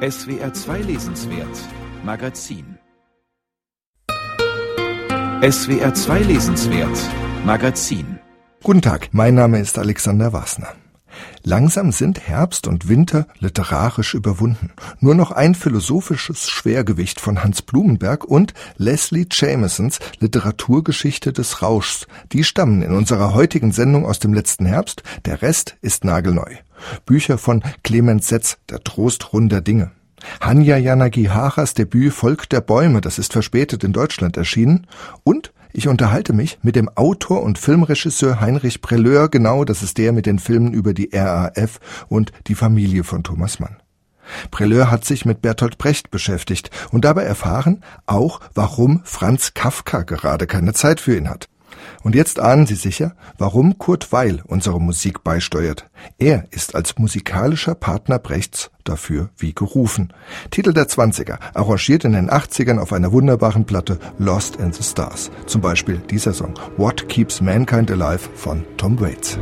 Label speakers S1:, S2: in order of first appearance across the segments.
S1: SWR 2 Lesenswert Magazin. SWR 2 Lesenswert Magazin.
S2: Guten Tag, mein Name ist Alexander Wasner. Langsam sind Herbst und Winter literarisch überwunden. Nur noch ein philosophisches Schwergewicht von Hans Blumenberg und Leslie Jamisons Literaturgeschichte des Rauschs. Die stammen in unserer heutigen Sendung aus dem letzten Herbst. Der Rest ist nagelneu. Bücher von Clemens Setz, Der Trost runder Dinge. Hanya Yanagiharas Debüt Volk der Bäume, das ist verspätet in Deutschland erschienen. Und ich unterhalte mich mit dem Autor und Filmregisseur Heinrich Prelleur, genau, das ist der mit den Filmen über die RAF und die Familie von Thomas Mann. Prelleur hat sich mit Bertolt Brecht beschäftigt und dabei erfahren auch, warum Franz Kafka gerade keine Zeit für ihn hat. Und jetzt ahnen Sie sicher, warum Kurt Weill unsere Musik beisteuert. Er ist als musikalischer Partner Brechts dafür wie gerufen. Titel der 20er, arrangiert in den 80ern auf einer wunderbaren Platte Lost in the Stars. Zum Beispiel dieser Song What Keeps Mankind Alive von Tom Waits.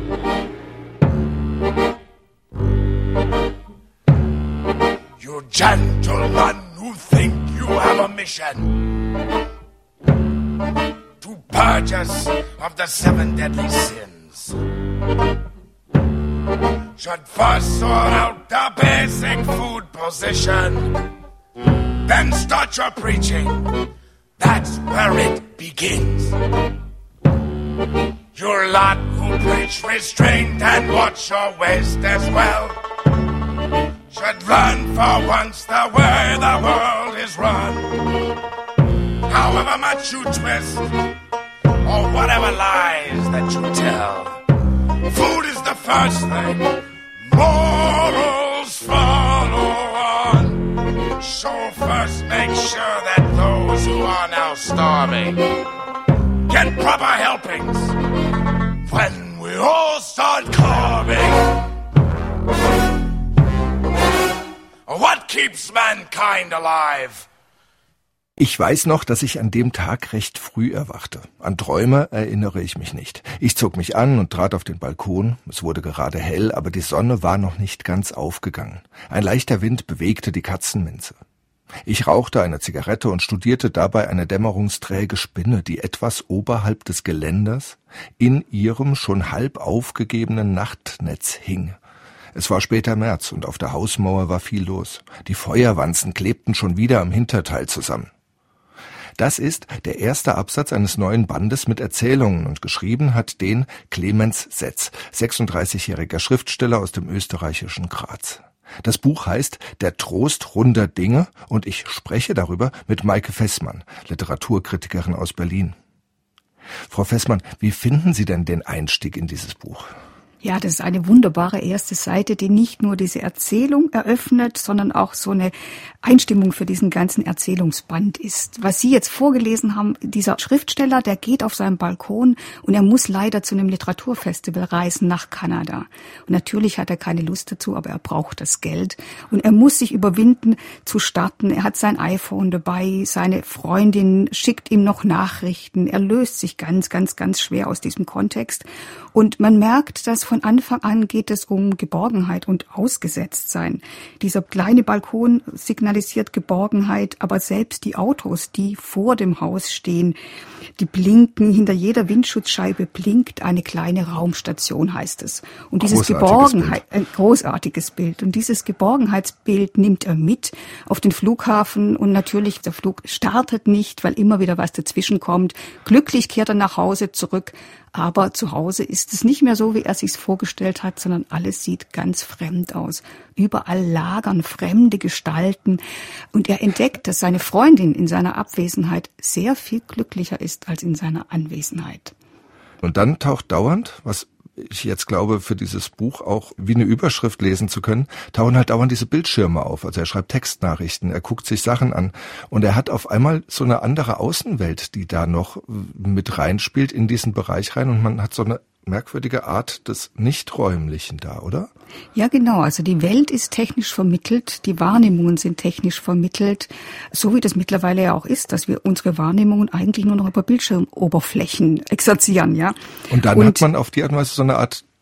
S3: You gentlemen who think you have a mission to purge us of the 7 deadly sins should first sort out the basic food position, then start your preaching. That's where it begins. Your lot who preach restraint and watch your waist as well should learn for once the way the world is run. However much you twist, or whatever lies that you tell, food is the first thing, morals follow on. So first make sure that those who are now starving get proper helpings when we all start carving. What keeps mankind alive?
S2: Ich weiß noch, dass ich an dem Tag recht früh erwachte. An Träume erinnere ich mich nicht. Ich zog mich an und trat auf den Balkon. Es wurde gerade hell, aber die Sonne war noch nicht ganz aufgegangen. Ein leichter Wind bewegte die Katzenminze. Ich rauchte eine Zigarette und studierte dabei eine dämmerungsträge Spinne, die etwas oberhalb des Geländers in ihrem schon halb aufgegebenen Nachtnetz hing. Es war später März und auf der Hausmauer war viel los. Die Feuerwanzen klebten schon wieder am Hinterteil zusammen. Das ist der erste Absatz eines neuen Bandes mit Erzählungen und geschrieben hat den Clemens Setz, 36-jähriger Schriftsteller aus dem österreichischen Graz. Das Buch heißt Der Trost runder Dinge und ich spreche darüber mit Maike Fessmann, Literaturkritikerin aus Berlin. Frau Fessmann, wie finden Sie denn den Einstieg in dieses Buch?
S4: Ja, das ist eine wunderbare erste Seite, die nicht nur diese Erzählung eröffnet, sondern auch so eine Einstimmung für diesen ganzen Erzählungsband ist. Was Sie jetzt vorgelesen haben, dieser Schriftsteller, der geht auf seinen Balkon und er muss leider zu einem Literaturfestival reisen nach Kanada. Und natürlich hat er keine Lust dazu, aber er braucht das Geld. Und er muss sich überwinden zu starten. Er hat sein iPhone dabei, seine Freundin schickt ihm noch Nachrichten. Er löst sich ganz, ganz, ganz schwer aus diesem Kontext. Und man merkt, dass von Anfang an geht es um Geborgenheit und Ausgesetztsein. Dieser kleine Balkon signalisiert Geborgenheit, aber selbst die Autos, die vor dem Haus stehen, die blinken, hinter jeder Windschutzscheibe blinkt eine kleine Raumstation, heißt es. Und dieses ein großartiges Bild. Und dieses Geborgenheitsbild nimmt er mit auf den Flughafen und natürlich, der Flug startet nicht, weil immer wieder was dazwischen kommt. Glücklich kehrt er nach Hause zurück. Aber zu Hause ist es nicht mehr so, wie er sich's vorgestellt hat, sondern alles sieht ganz fremd aus. Überall lagern fremde Gestalten. Und er entdeckt, dass seine Freundin in seiner Abwesenheit sehr viel glücklicher ist als in seiner Anwesenheit.
S2: Und dann taucht dauernd, was ich jetzt glaube, für dieses Buch auch wie eine Überschrift lesen zu können, tauchen halt dauernd diese Bildschirme auf. Also er schreibt Textnachrichten, er guckt sich Sachen an und er hat auf einmal so eine andere Außenwelt, die da noch mit reinspielt in diesen Bereich rein und man hat so eine merkwürdige Art des Nichträumlichen da, oder?
S4: Ja, genau. Also die Welt ist technisch vermittelt, die Wahrnehmungen sind technisch vermittelt, so wie das mittlerweile ja auch ist, dass wir unsere Wahrnehmungen eigentlich nur noch über Bildschirmoberflächen exerzieren, ja.
S2: Und dann hat man auf die Art und Weise so eine Art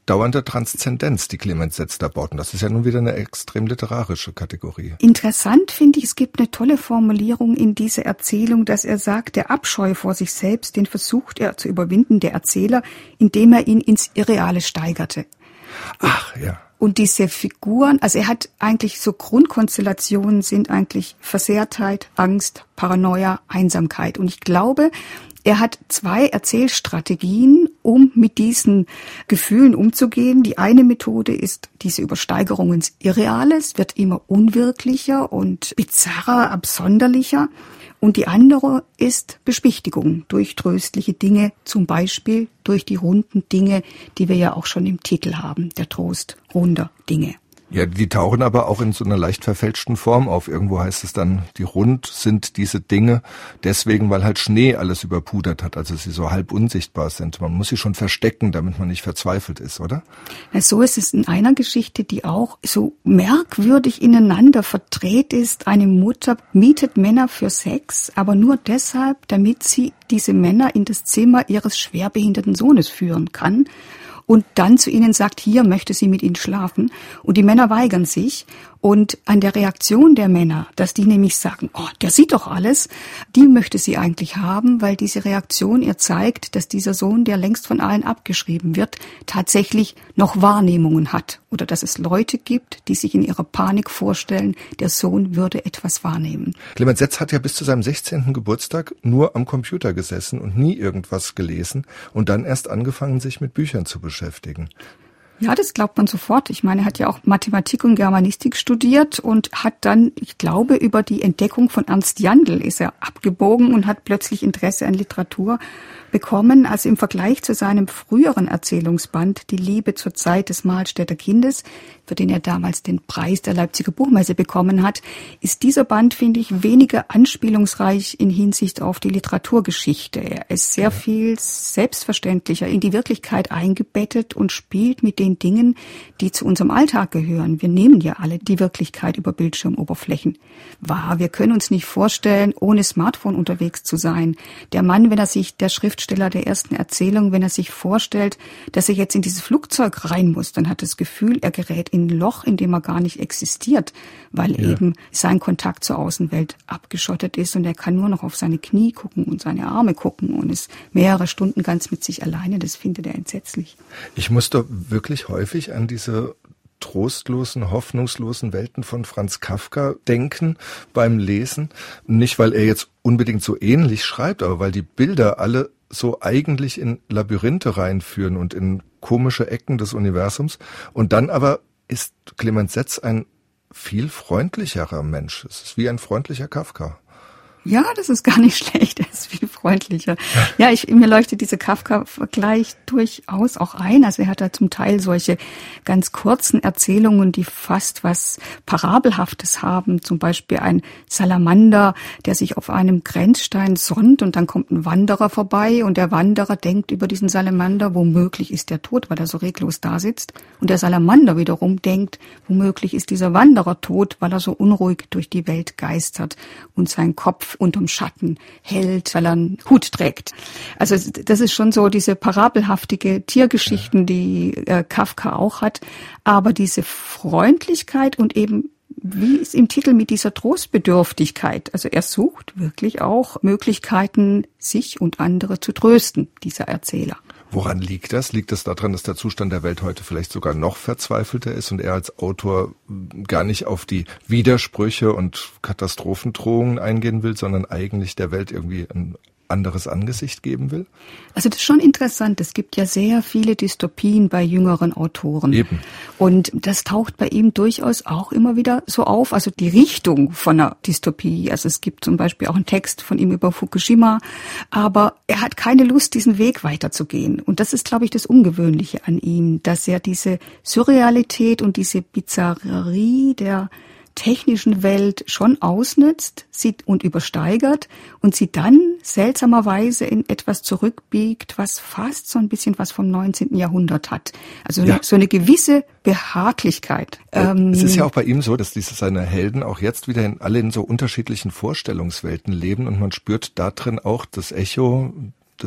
S2: dauernde Transzendenz, die Clemens Setz da baut. Und das ist ja nun wieder eine extrem literarische Kategorie.
S4: Interessant finde ich, es gibt eine tolle Formulierung in dieser Erzählung, dass er sagt, der Abscheu vor sich selbst, den versucht er zu überwinden, der Erzähler, indem er ihn ins Irreale steigerte.
S2: Ach, ja.
S4: Und diese Figuren, also er hat eigentlich so Grundkonstellationen sind eigentlich Versehrtheit, Angst, Paranoia, Einsamkeit. Und ich glaube, er hat 2 Erzählstrategien, um mit diesen Gefühlen umzugehen. Die eine Methode ist diese Übersteigerung ins Irreale. Es wird immer unwirklicher und bizarrer, absonderlicher. Und die andere ist Beschwichtigung durch tröstliche Dinge, zum Beispiel durch die runden Dinge, die wir ja auch schon im Titel haben, der Trost runder Dinge.
S2: Ja, die tauchen aber auch in so einer leicht verfälschten Form auf. Irgendwo heißt es dann, die rund sind diese Dinge deswegen, weil halt Schnee alles überpudert hat, also sie so halb unsichtbar sind. Man muss sie schon verstecken, damit man nicht verzweifelt ist, oder?
S4: Ja, so ist es in einer Geschichte, die auch so merkwürdig ineinander verdreht ist. Eine Mutter mietet Männer für Sex, aber nur deshalb, damit sie diese Männer in das Zimmer ihres schwerbehinderten Sohnes führen kann. Und dann zu ihnen sagt, hier möchte sie mit ihnen schlafen. Und die Männer weigern sich. Und an der Reaktion der Männer, dass die nämlich sagen, oh, der sieht doch alles, die möchte sie eigentlich haben, weil diese Reaktion ihr zeigt, dass dieser Sohn, der längst von allen abgeschrieben wird, tatsächlich noch Wahrnehmungen hat. Oder dass es Leute gibt, die sich in ihrer Panik vorstellen, der Sohn würde etwas wahrnehmen.
S2: Clemens Setz hat ja bis zu seinem 16. Geburtstag nur am Computer gesessen und nie irgendwas gelesen und dann erst angefangen, sich mit Büchern zu beschäftigen.
S4: Ja, das glaubt man sofort. Ich meine, er hat ja auch Mathematik und Germanistik studiert und hat dann, ich glaube, über die Entdeckung von Ernst Jandl ist er abgebogen und hat plötzlich Interesse an Literatur bekommen. Also im Vergleich zu seinem früheren Erzählungsband Die Liebe zur Zeit des Mahlstädter Kindes, für den er damals den Preis der Leipziger Buchmesse bekommen hat, ist dieser Band, finde ich, weniger anspielungsreich in Hinsicht auf die Literaturgeschichte. Er ist sehr viel selbstverständlicher in die Wirklichkeit eingebettet und spielt mit den Dingen, die zu unserem Alltag gehören. Wir nehmen ja alle die Wirklichkeit über Bildschirmoberflächen wahr. Wir können uns nicht vorstellen, ohne Smartphone unterwegs zu sein. Der Mann, wenn er sich, der Schriftsteller der ersten Erzählung, wenn er sich vorstellt, dass er jetzt in dieses Flugzeug rein muss, dann hat das Gefühl, er gerät in ein Loch, in dem er gar nicht existiert, weil eben sein Kontakt zur Außenwelt abgeschottet ist und er kann nur noch auf seine Knie gucken und seine Arme gucken und ist mehrere Stunden ganz mit sich alleine. Das findet er entsetzlich.
S2: Ich musste wirklich häufig an diese trostlosen, hoffnungslosen Welten von Franz Kafka denken beim Lesen. Nicht, weil er jetzt unbedingt so ähnlich schreibt, aber weil die Bilder alle so eigentlich in Labyrinthe reinführen und in komische Ecken des Universums. Und dann aber ist Clemens Setz ein viel freundlicherer Mensch. Es ist wie ein freundlicher Kafka.
S4: Ja, das ist gar nicht schlecht, er ist viel freundlicher. Ja, mir leuchtet dieser Kafka-Vergleich durchaus auch ein. Also er hat da zum Teil solche ganz kurzen Erzählungen, die fast was Parabelhaftes haben. Zum Beispiel ein Salamander, der sich auf einem Grenzstein sonnt und dann kommt ein Wanderer vorbei und der Wanderer denkt über diesen Salamander, womöglich ist der tot, weil er so reglos da sitzt. Und der Salamander wiederum denkt, womöglich ist dieser Wanderer tot, weil er so unruhig durch die Welt geistert und sein Kopf unterm Schatten hält, weil er einen Hut trägt. Also das ist schon so diese parabelhaftige Tiergeschichten, die Kafka auch hat. Aber diese Freundlichkeit und eben, wie es im Titel mit dieser Trostbedürftigkeit, also er sucht wirklich auch Möglichkeiten, sich und andere zu trösten, dieser Erzähler.
S2: Woran liegt das? Liegt es daran, dass der Zustand der Welt heute vielleicht sogar noch verzweifelter ist und er als Autor gar nicht auf die Widersprüche und Katastrophendrohungen eingehen will, sondern eigentlich der Welt irgendwie ein anderes Angesicht geben will?
S4: Also das ist schon interessant. Es gibt ja sehr viele Dystopien bei jüngeren Autoren.
S2: Eben.
S4: Und das taucht bei ihm durchaus auch immer wieder so auf. Also die Richtung von einer Dystopie. Also es gibt zum Beispiel auch einen Text von ihm über Fukushima. Aber er hat keine Lust, diesen Weg weiterzugehen. Und das ist, glaube ich, das Ungewöhnliche an ihm, dass er diese Surrealität und diese Bizarrerie der technischen Welt schon ausnutzt und übersteigert und sie dann seltsamerweise in etwas zurückbiegt, was fast so ein bisschen was vom 19. Jahrhundert hat. Also so eine gewisse Behaglichkeit.
S2: Es ist ja auch bei ihm so, dass seine Helden auch jetzt wieder alle in so unterschiedlichen Vorstellungswelten leben und man spürt da drin auch das Echo des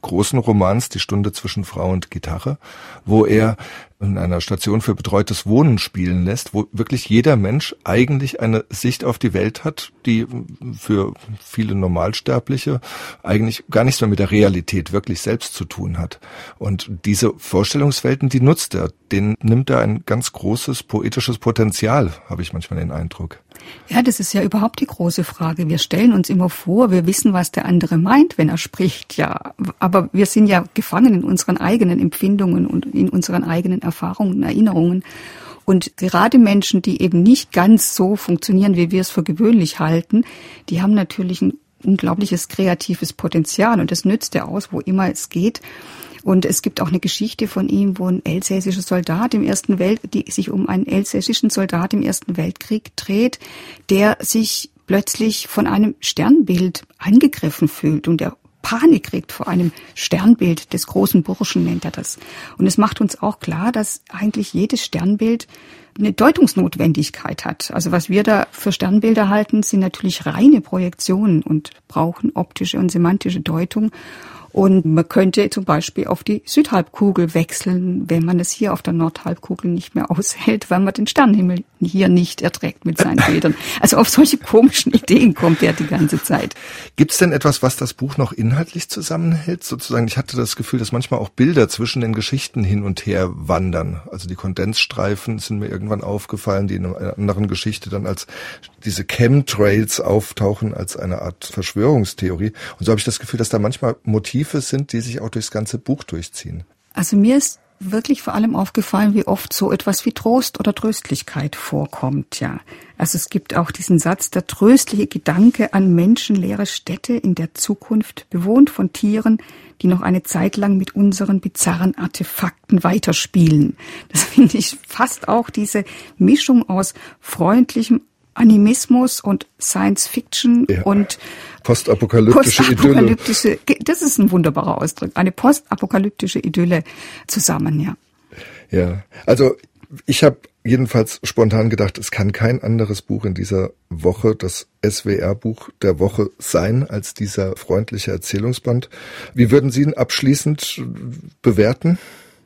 S2: großen Romans Die Stunde zwischen Frau und Gitarre, wo er in einer Station für betreutes Wohnen spielen lässt, wo wirklich jeder Mensch eigentlich eine Sicht auf die Welt hat, die für viele Normalsterbliche eigentlich gar nichts mehr mit der Realität wirklich selbst zu tun hat. Und diese Vorstellungswelten, die nutzt er, denen nimmt er ein ganz großes poetisches Potenzial, habe ich manchmal den Eindruck.
S4: Ja, das ist ja überhaupt die große Frage. Wir stellen uns immer vor, wir wissen, was der andere meint, wenn er spricht, ja. Aber wir sind ja gefangen in unseren eigenen Empfindungen und in unseren eigenen Erfahrungen und Erinnerungen. Und gerade Menschen, die eben nicht ganz so funktionieren, wie wir es für gewöhnlich halten, die haben natürlich ein unglaubliches kreatives Potenzial und das nützt er aus, wo immer es geht. Und es gibt auch eine Geschichte von ihm, wo ein elsässischer Soldat die sich um einen elsässischen Soldat im Ersten Weltkrieg dreht, der sich plötzlich von einem Sternbild angegriffen fühlt und der Panik kriegt vor einem Sternbild des großen Burschen, nennt er das. Und es macht uns auch klar, dass eigentlich jedes Sternbild eine Deutungsnotwendigkeit hat. Also was wir da für Sternbilder halten, sind natürlich reine Projektionen und brauchen optische und semantische Deutung. Und man könnte zum Beispiel auf die Südhalbkugel wechseln, wenn man es hier auf der Nordhalbkugel nicht mehr aushält, weil man den Sternenhimmel hier nicht erträgt mit seinen Bildern. Also auf solche komischen Ideen kommt er die ganze Zeit.
S2: Gibt es denn etwas, was das Buch noch inhaltlich zusammenhält? Sozusagen, ich hatte das Gefühl, dass manchmal auch Bilder zwischen den Geschichten hin und her wandern. Also die Kondensstreifen sind mir irgendwann aufgefallen, die in einer anderen Geschichte dann als diese Chemtrails auftauchen, als eine Art Verschwörungstheorie. Und so habe ich das Gefühl, dass da manchmal Motive sind, die sich auch durchs ganze Buch durchziehen.
S4: Also mir ist wirklich vor allem aufgefallen, wie oft so etwas wie Trost oder Tröstlichkeit vorkommt, ja. Also es gibt auch diesen Satz, der tröstliche Gedanke an menschenleere Städte in der Zukunft, bewohnt von Tieren, die noch eine Zeit lang mit unseren bizarren Artefakten weiterspielen. Das finde ich fast auch diese Mischung aus freundlichem Animismus und Science Fiction, ja, und
S2: postapokalyptische Idylle.
S4: Das ist ein wunderbarer Ausdruck. Eine postapokalyptische Idylle zusammen, ja.
S2: Ja, also ich habe jedenfalls spontan gedacht, es kann kein anderes Buch in dieser Woche das SWR-Buch der Woche sein als dieser freundliche Erzählungsband. Wie würden Sie ihn abschließend bewerten?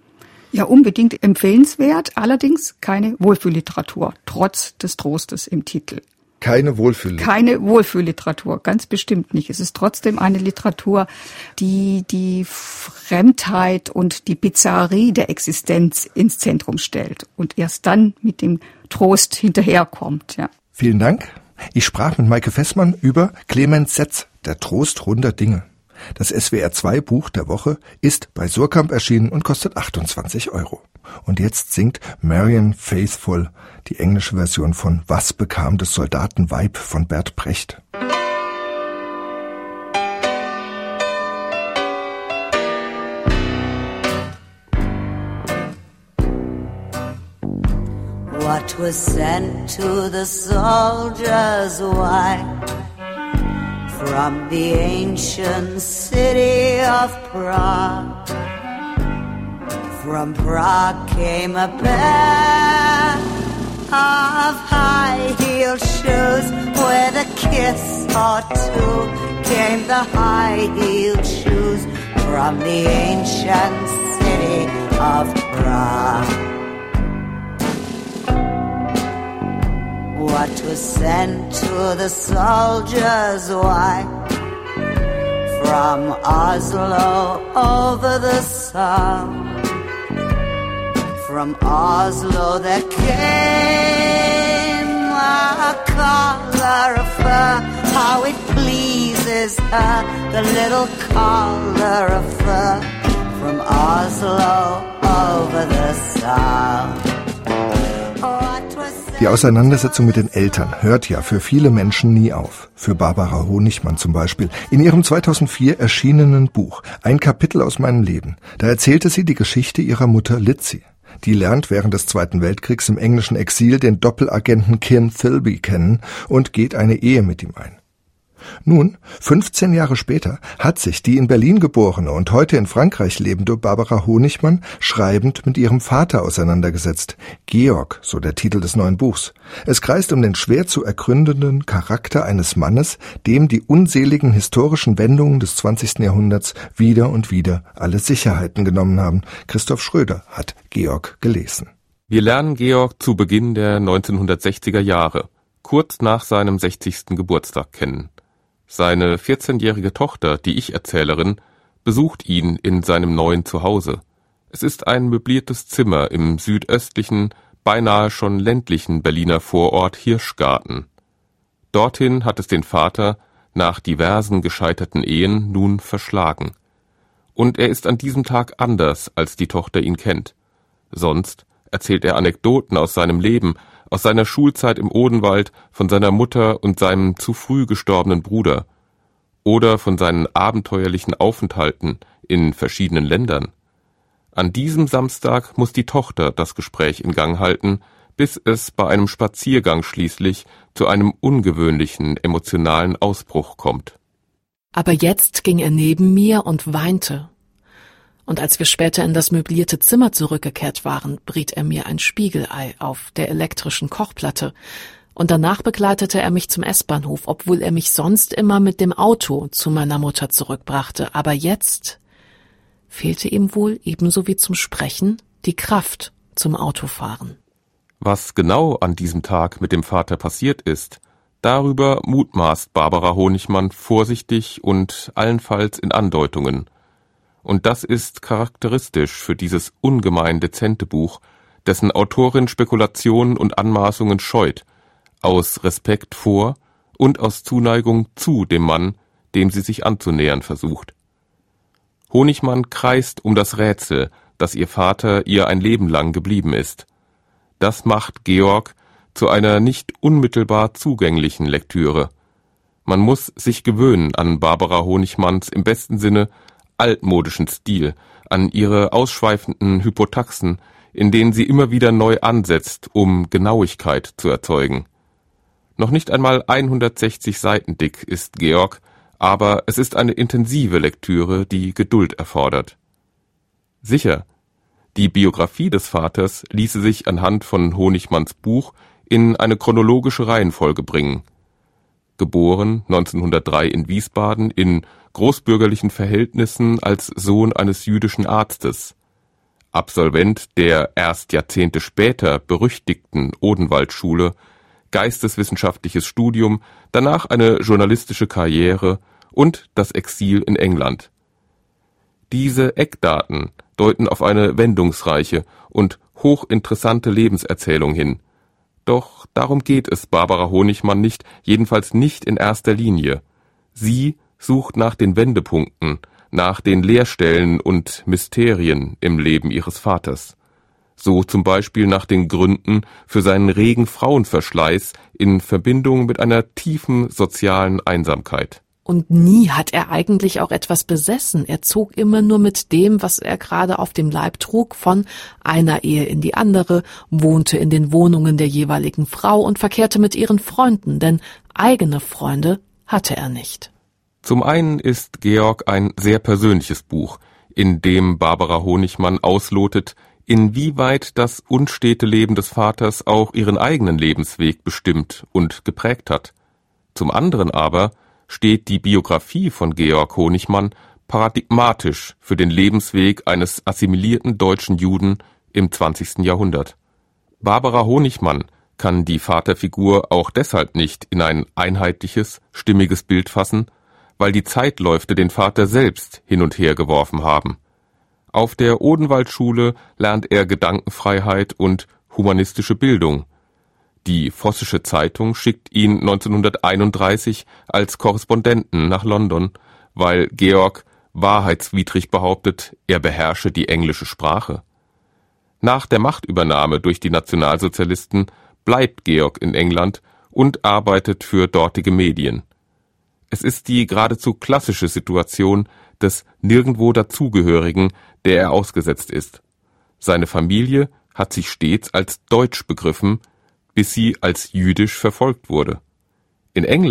S4: Ja, unbedingt empfehlenswert, allerdings keine Wohlfühlliteratur, trotz des Trostes im Titel.
S2: Keine Wohlfühlliteratur?
S4: Keine Wohlfühlliteratur, ganz bestimmt nicht. Es ist trotzdem eine Literatur, die die Fremdheit und die Bizarrerie der Existenz ins Zentrum stellt und erst dann mit dem Trost hinterherkommt. Ja.
S2: Vielen Dank. Ich sprach mit Maike Fessmann über Clemens Setz, der Trost runder Dinge. Das SWR2-Buch der Woche ist bei Surkamp erschienen und kostet 28 €. Und jetzt singt Marianne Faithfull die englische Version von Was bekam des Soldaten Weib von Bert Brecht.
S5: What was sent to the soldier's wife from the ancient city of Prague? From Prague came a pair of high-heeled shoes. With a kiss or two came the high-heeled shoes from the ancient city of Prague. What was sent to the soldier's wife from Oslo over the Sound? From Oslo there came a collar of fur. How it pleases her, the little collar of fur. From Oslo over the Sound.
S2: Die Auseinandersetzung mit den Eltern hört ja für viele Menschen nie auf. Für Barbara Honigmann zum Beispiel. In ihrem 2004 erschienenen Buch Ein Kapitel aus meinem Leben. Da erzählte sie die Geschichte ihrer Mutter Lizzie. Die lernt während des Zweiten Weltkriegs im englischen Exil den Doppelagenten Kim Philby kennen und geht eine Ehe mit ihm ein. Nun, 15 Jahre später, hat sich die in Berlin geborene und heute in Frankreich lebende Barbara Honigmann schreibend mit ihrem Vater auseinandergesetzt. Georg, so der Titel des neuen Buchs. Es kreist um den schwer zu ergründenden Charakter eines Mannes, dem die unseligen historischen Wendungen des 20. Jahrhunderts wieder und wieder alle Sicherheiten genommen haben. Christoph Schröder hat Georg gelesen.
S6: Wir lernen Georg zu Beginn der 1960er Jahre, kurz nach seinem 60. Geburtstag kennen. Seine 14-jährige Tochter, die Ich-Erzählerin, besucht ihn in seinem neuen Zuhause. Es ist ein möbliertes Zimmer im südöstlichen, beinahe schon ländlichen Berliner Vorort Hirschgarten. Dorthin hat es den Vater nach diversen gescheiterten Ehen nun verschlagen. Und er ist an diesem Tag anders, als die Tochter ihn kennt. Sonst erzählt er Anekdoten aus seinem Leben, aus seiner Schulzeit im Odenwald, von seiner Mutter und seinem zu früh gestorbenen Bruder oder von seinen abenteuerlichen Aufenthalten in verschiedenen Ländern. An diesem Samstag muss die Tochter das Gespräch in Gang halten, bis es bei einem Spaziergang schließlich zu einem ungewöhnlichen emotionalen Ausbruch kommt.
S7: Aber jetzt ging er neben mir und weinte. Und als wir später in das möblierte Zimmer zurückgekehrt waren, briet er mir ein Spiegelei auf der elektrischen Kochplatte. Und danach begleitete er mich zum S-Bahnhof, obwohl er mich sonst immer mit dem Auto zu meiner Mutter zurückbrachte. Aber jetzt fehlte ihm wohl, ebenso wie zum Sprechen, die Kraft zum Autofahren.
S6: Was genau an diesem Tag mit dem Vater passiert ist, darüber mutmaßt Barbara Honigmann vorsichtig und allenfalls in Andeutungen. Und das ist charakteristisch für dieses ungemein dezente Buch, dessen Autorin Spekulationen und Anmaßungen scheut, aus Respekt vor und aus Zuneigung zu dem Mann, dem sie sich anzunähern versucht. Honigmann kreist um das Rätsel, das ihr Vater ihr ein Leben lang geblieben ist. Das macht Georg zu einer nicht unmittelbar zugänglichen Lektüre. Man muss sich gewöhnen an Barbara Honigmanns im besten Sinne altmodischen Stil, an ihre ausschweifenden Hypotaxen, in denen sie immer wieder neu ansetzt, um Genauigkeit zu erzeugen. Noch nicht einmal 160 Seiten dick ist Georg, aber es ist eine intensive Lektüre, die Geduld erfordert. Sicher, die Biografie des Vaters ließe sich anhand von Honigmanns Buch in eine chronologische Reihenfolge bringen. Geboren 1903 in Wiesbaden, in großbürgerlichen Verhältnissen als Sohn eines jüdischen Arztes. Absolvent der erst Jahrzehnte später berüchtigten Odenwaldschule, geisteswissenschaftliches Studium, danach eine journalistische Karriere und das Exil in England. Diese Eckdaten deuten auf eine wendungsreiche und hochinteressante Lebenserzählung hin. Doch darum geht es Barbara Honigmann nicht, jedenfalls nicht in erster Linie. Sie sucht nach den Wendepunkten, nach den Leerstellen und Mysterien im Leben ihres Vaters. So zum Beispiel nach den Gründen für seinen regen Frauenverschleiß in Verbindung mit einer tiefen sozialen Einsamkeit.
S7: Und nie hat er eigentlich auch etwas besessen. Er zog immer nur mit dem, was er gerade auf dem Leib trug, von einer Ehe in die andere, wohnte in den Wohnungen der jeweiligen Frau und verkehrte mit ihren Freunden, denn eigene Freunde hatte er nicht.
S6: Zum einen ist Georg ein sehr persönliches Buch, in dem Barbara Honigmann auslotet, inwieweit das unstete Leben des Vaters auch ihren eigenen Lebensweg bestimmt und geprägt hat. Zum anderen aber steht die Biografie von Georg Honigmann paradigmatisch für den Lebensweg eines assimilierten deutschen Juden im 20. Jahrhundert. Barbara Honigmann kann die Vaterfigur auch deshalb nicht in ein einheitliches, stimmiges Bild fassen, weil die Zeitläufte den Vater selbst hin und her geworfen haben. Auf der Odenwaldschule lernt er Gedankenfreiheit und humanistische Bildung. Die Vossische Zeitung schickt ihn 1931 als Korrespondenten nach London, weil Georg wahrheitswidrig behauptet, er beherrsche die englische Sprache. Nach der Machtübernahme durch die Nationalsozialisten bleibt Georg in England und arbeitet für dortige Medien. Es ist die geradezu klassische Situation des nirgendwo dazugehörigen, der er ausgesetzt ist. Seine Familie hat sich stets als deutsch begriffen, bis sie als jüdisch verfolgt wurde. In England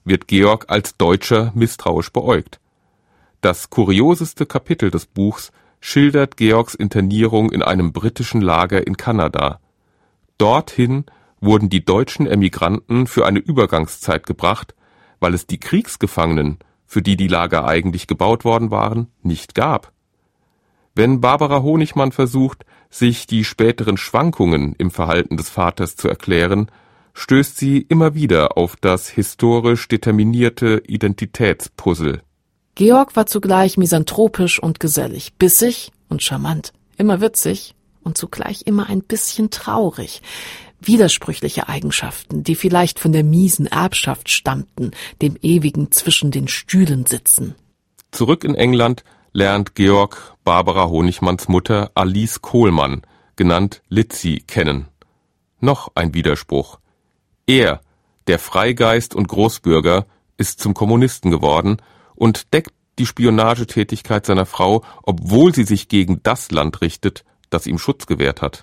S6: wird Georg als Deutscher misstrauisch beäugt. Das kurioseste Kapitel des Buchs schildert Georgs Internierung in einem britischen Lager in Kanada. Dorthin wurden die deutschen Emigranten für eine Übergangszeit gebracht, weil es die Kriegsgefangenen, für die die Lager eigentlich gebaut worden waren, nicht gab. Wenn Barbara Honigmann versucht, sich die späteren Schwankungen im Verhalten des Vaters zu erklären, stößt sie immer wieder auf das historisch determinierte Identitätspuzzle.
S7: Georg war zugleich misanthropisch und gesellig, bissig und charmant, immer witzig und zugleich immer ein bisschen traurig. Widersprüchliche Eigenschaften, die vielleicht von der miesen Erbschaft stammten, dem ewigen zwischen den Stühlen sitzen.
S6: Zurück in England lernt Georg Barbara Honigmanns Mutter Alice Kohlmann, genannt Lizzie, kennen. Noch ein Widerspruch. Er, der Freigeist und Großbürger, ist zum Kommunisten geworden und deckt die Spionagetätigkeit seiner Frau, obwohl sie sich gegen das Land richtet, das ihm Schutz gewährt hat.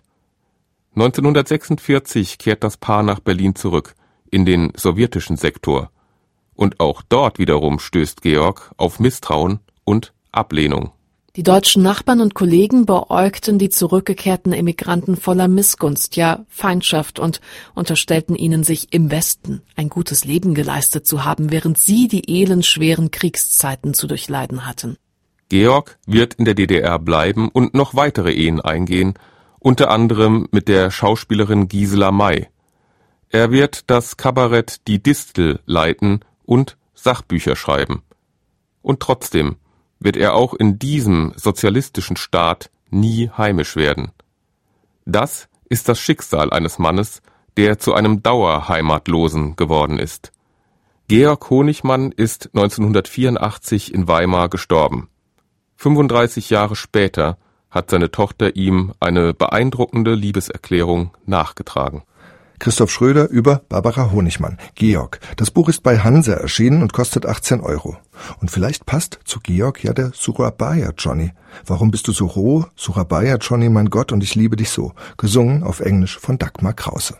S6: 1946 kehrt das Paar nach Berlin zurück, in den sowjetischen Sektor. Und auch dort wiederum stößt Georg auf Misstrauen und Ablehnung.
S7: Die deutschen Nachbarn und Kollegen beäugten die zurückgekehrten Emigranten voller Missgunst, ja Feindschaft und unterstellten ihnen, sich im Westen ein gutes Leben geleistet zu haben, während sie die elendschweren Kriegszeiten zu durchleiden hatten.
S6: Georg wird in der DDR bleiben und noch weitere Ehen eingehen, unter anderem mit der Schauspielerin Gisela May. Er wird das Kabarett Die Distel leiten und Sachbücher schreiben. Und trotzdem wird er auch in diesem sozialistischen Staat nie heimisch werden. Das ist das Schicksal eines Mannes, der zu einem Dauerheimatlosen geworden ist. Georg Honigmann ist 1984 in Weimar gestorben. 35 Jahre später hat seine Tochter ihm eine beeindruckende Liebeserklärung nachgetragen.
S2: Christoph Schröder über Barbara Honigmann. Georg. Das Buch ist bei Hansa erschienen und kostet 18 €. Und vielleicht passt zu Georg ja der Surabaya Johnny. Warum bist du so roh? Surabaya Johnny, mein Gott, und ich liebe dich so. Gesungen auf Englisch von Dagmar Krause.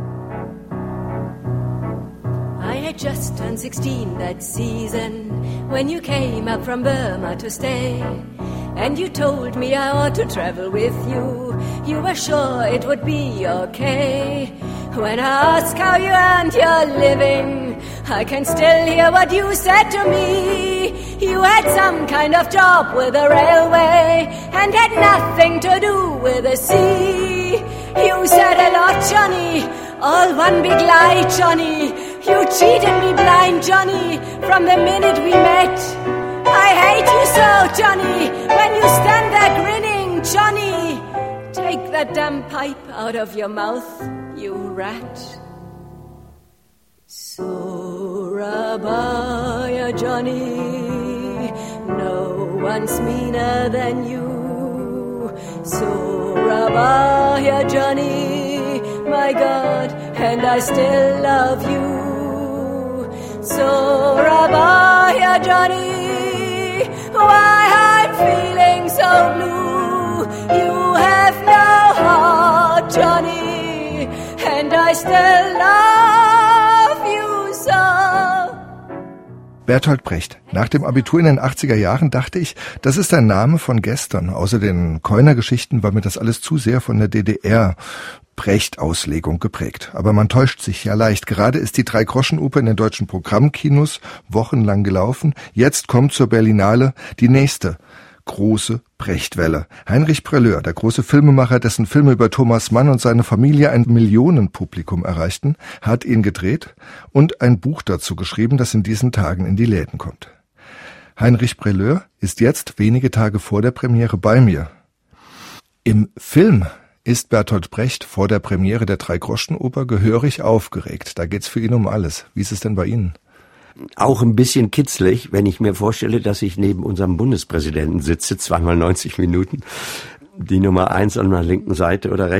S8: I had just turned 16 that season when you came up from Burma to stay. And you told me I ought to travel with you. You were sure it would be okay. When I ask how you earned your living, I can still hear what you said to me. You had some kind of job with the railway and had nothing to do with the sea. You said a lot, Johnny, all one big lie, Johnny. You cheated me blind, Johnny, from the minute we met. I hate you so, Johnny, when you stand there grinning, Johnny. Take that damn pipe out of your mouth, you rat. Surabaya, Johnny, no one's meaner than you. Surabaya, Johnny, my God, and I still love you. Surabaya, Johnny, why I'm feeling so blue. You have no heart, Johnny, and I still love you so.
S2: Bertolt Brecht. Nach dem Abitur in den 80er Jahren dachte ich, das ist ein Name von gestern. Außer den Keuner-Geschichten war mir das alles zu sehr von der DDR Brecht-Auslegung geprägt. Aber man täuscht sich ja leicht. Gerade ist die Drei-Groschen-Oper in den deutschen Programmkinos wochenlang gelaufen. Jetzt kommt zur Berlinale die nächste große Brechtwelle. Heinrich Prelleur, der große Filmemacher, dessen Filme über Thomas Mann und seine Familie ein Millionenpublikum erreichten, hat ihn gedreht und ein Buch dazu geschrieben, das in diesen Tagen in die Läden kommt. Heinrich Prelleur ist jetzt wenige Tage vor der Premiere bei mir. Im Film ist Bertolt Brecht vor der Premiere der Drei-Groschen-Oper gehörig aufgeregt. Da geht's für ihn um alles. Wie ist es denn bei Ihnen?
S9: Auch ein bisschen kitzlig, wenn ich mir vorstelle, dass ich neben unserem Bundespräsidenten sitze, 2x 90 Minuten, die Nummer 1 an meiner linken Seite oder rechts,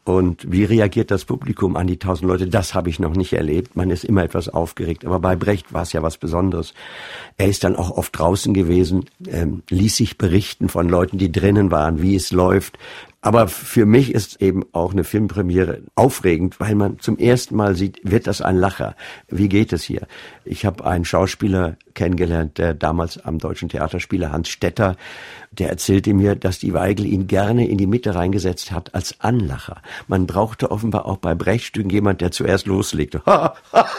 S9: Und wie reagiert das Publikum an die 1000 Leute? Das habe ich noch nicht erlebt. Man ist immer etwas aufgeregt. Aber bei Brecht war es ja was Besonderes. Er ist dann auch oft draußen gewesen, ließ sich berichten von Leuten, die drinnen waren, wie es läuft. Aber für mich ist eben auch eine Filmpremiere aufregend, weil man zum ersten Mal sieht, wird das ein Lacher? Wie geht es hier? Ich habe einen Schauspieler kennengelernt, der damals am Deutschen Theater spielte, Hans Stetter, der erzählte mir, dass die Weigel ihn gerne in die Mitte reingesetzt hat als Anlacher. Man brauchte offenbar auch bei Brechtstücken jemand, der zuerst loslegte. Er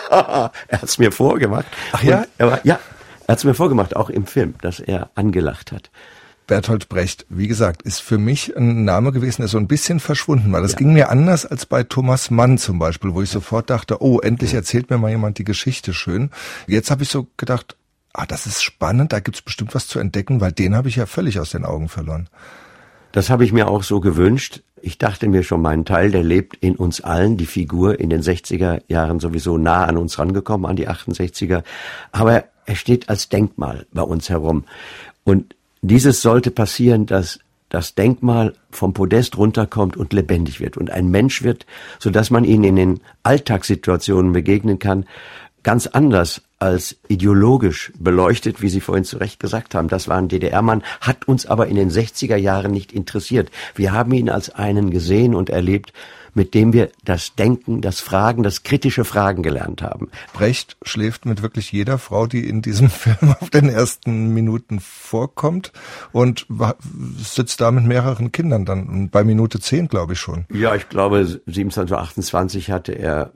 S9: hat's mir vorgemacht.
S2: Ach ja?
S9: Er hat's mir vorgemacht, auch im Film, dass er angelacht hat.
S2: Bertolt Brecht, wie gesagt, ist für mich ein Name gewesen, der so ein bisschen verschwunden war. Das ging mir anders als bei Thomas Mann zum Beispiel, wo ich sofort dachte, oh, endlich erzählt mir mal jemand die Geschichte schön. Jetzt habe ich so gedacht, das ist spannend, da gibt's bestimmt was zu entdecken, weil den habe ich ja völlig aus den Augen verloren.
S9: Das habe ich mir auch so gewünscht. Ich dachte mir schon, mein Teil, der lebt in uns allen, die Figur in den 60er Jahren sowieso nah an uns rangekommen, an die 68er. Aber er steht als Denkmal bei uns herum. Und dieses sollte passieren, dass das Denkmal vom Podest runterkommt und lebendig wird und ein Mensch wird, sodass man ihn in den Alltagssituationen begegnen kann, ganz anders als ideologisch beleuchtet, wie Sie vorhin zu Recht gesagt haben. Das war ein DDR-Mann, hat uns aber in den 60er Jahren nicht interessiert. Wir haben ihn als einen gesehen und erlebt, mit dem wir das Denken, das Fragen, das kritische Fragen gelernt haben.
S2: Brecht schläft mit wirklich jeder Frau, die in diesem Film auf den ersten Minuten vorkommt und sitzt da mit mehreren Kindern dann bei Minute 10, glaube ich schon.
S9: Ja, ich glaube 27 oder 28 hatte er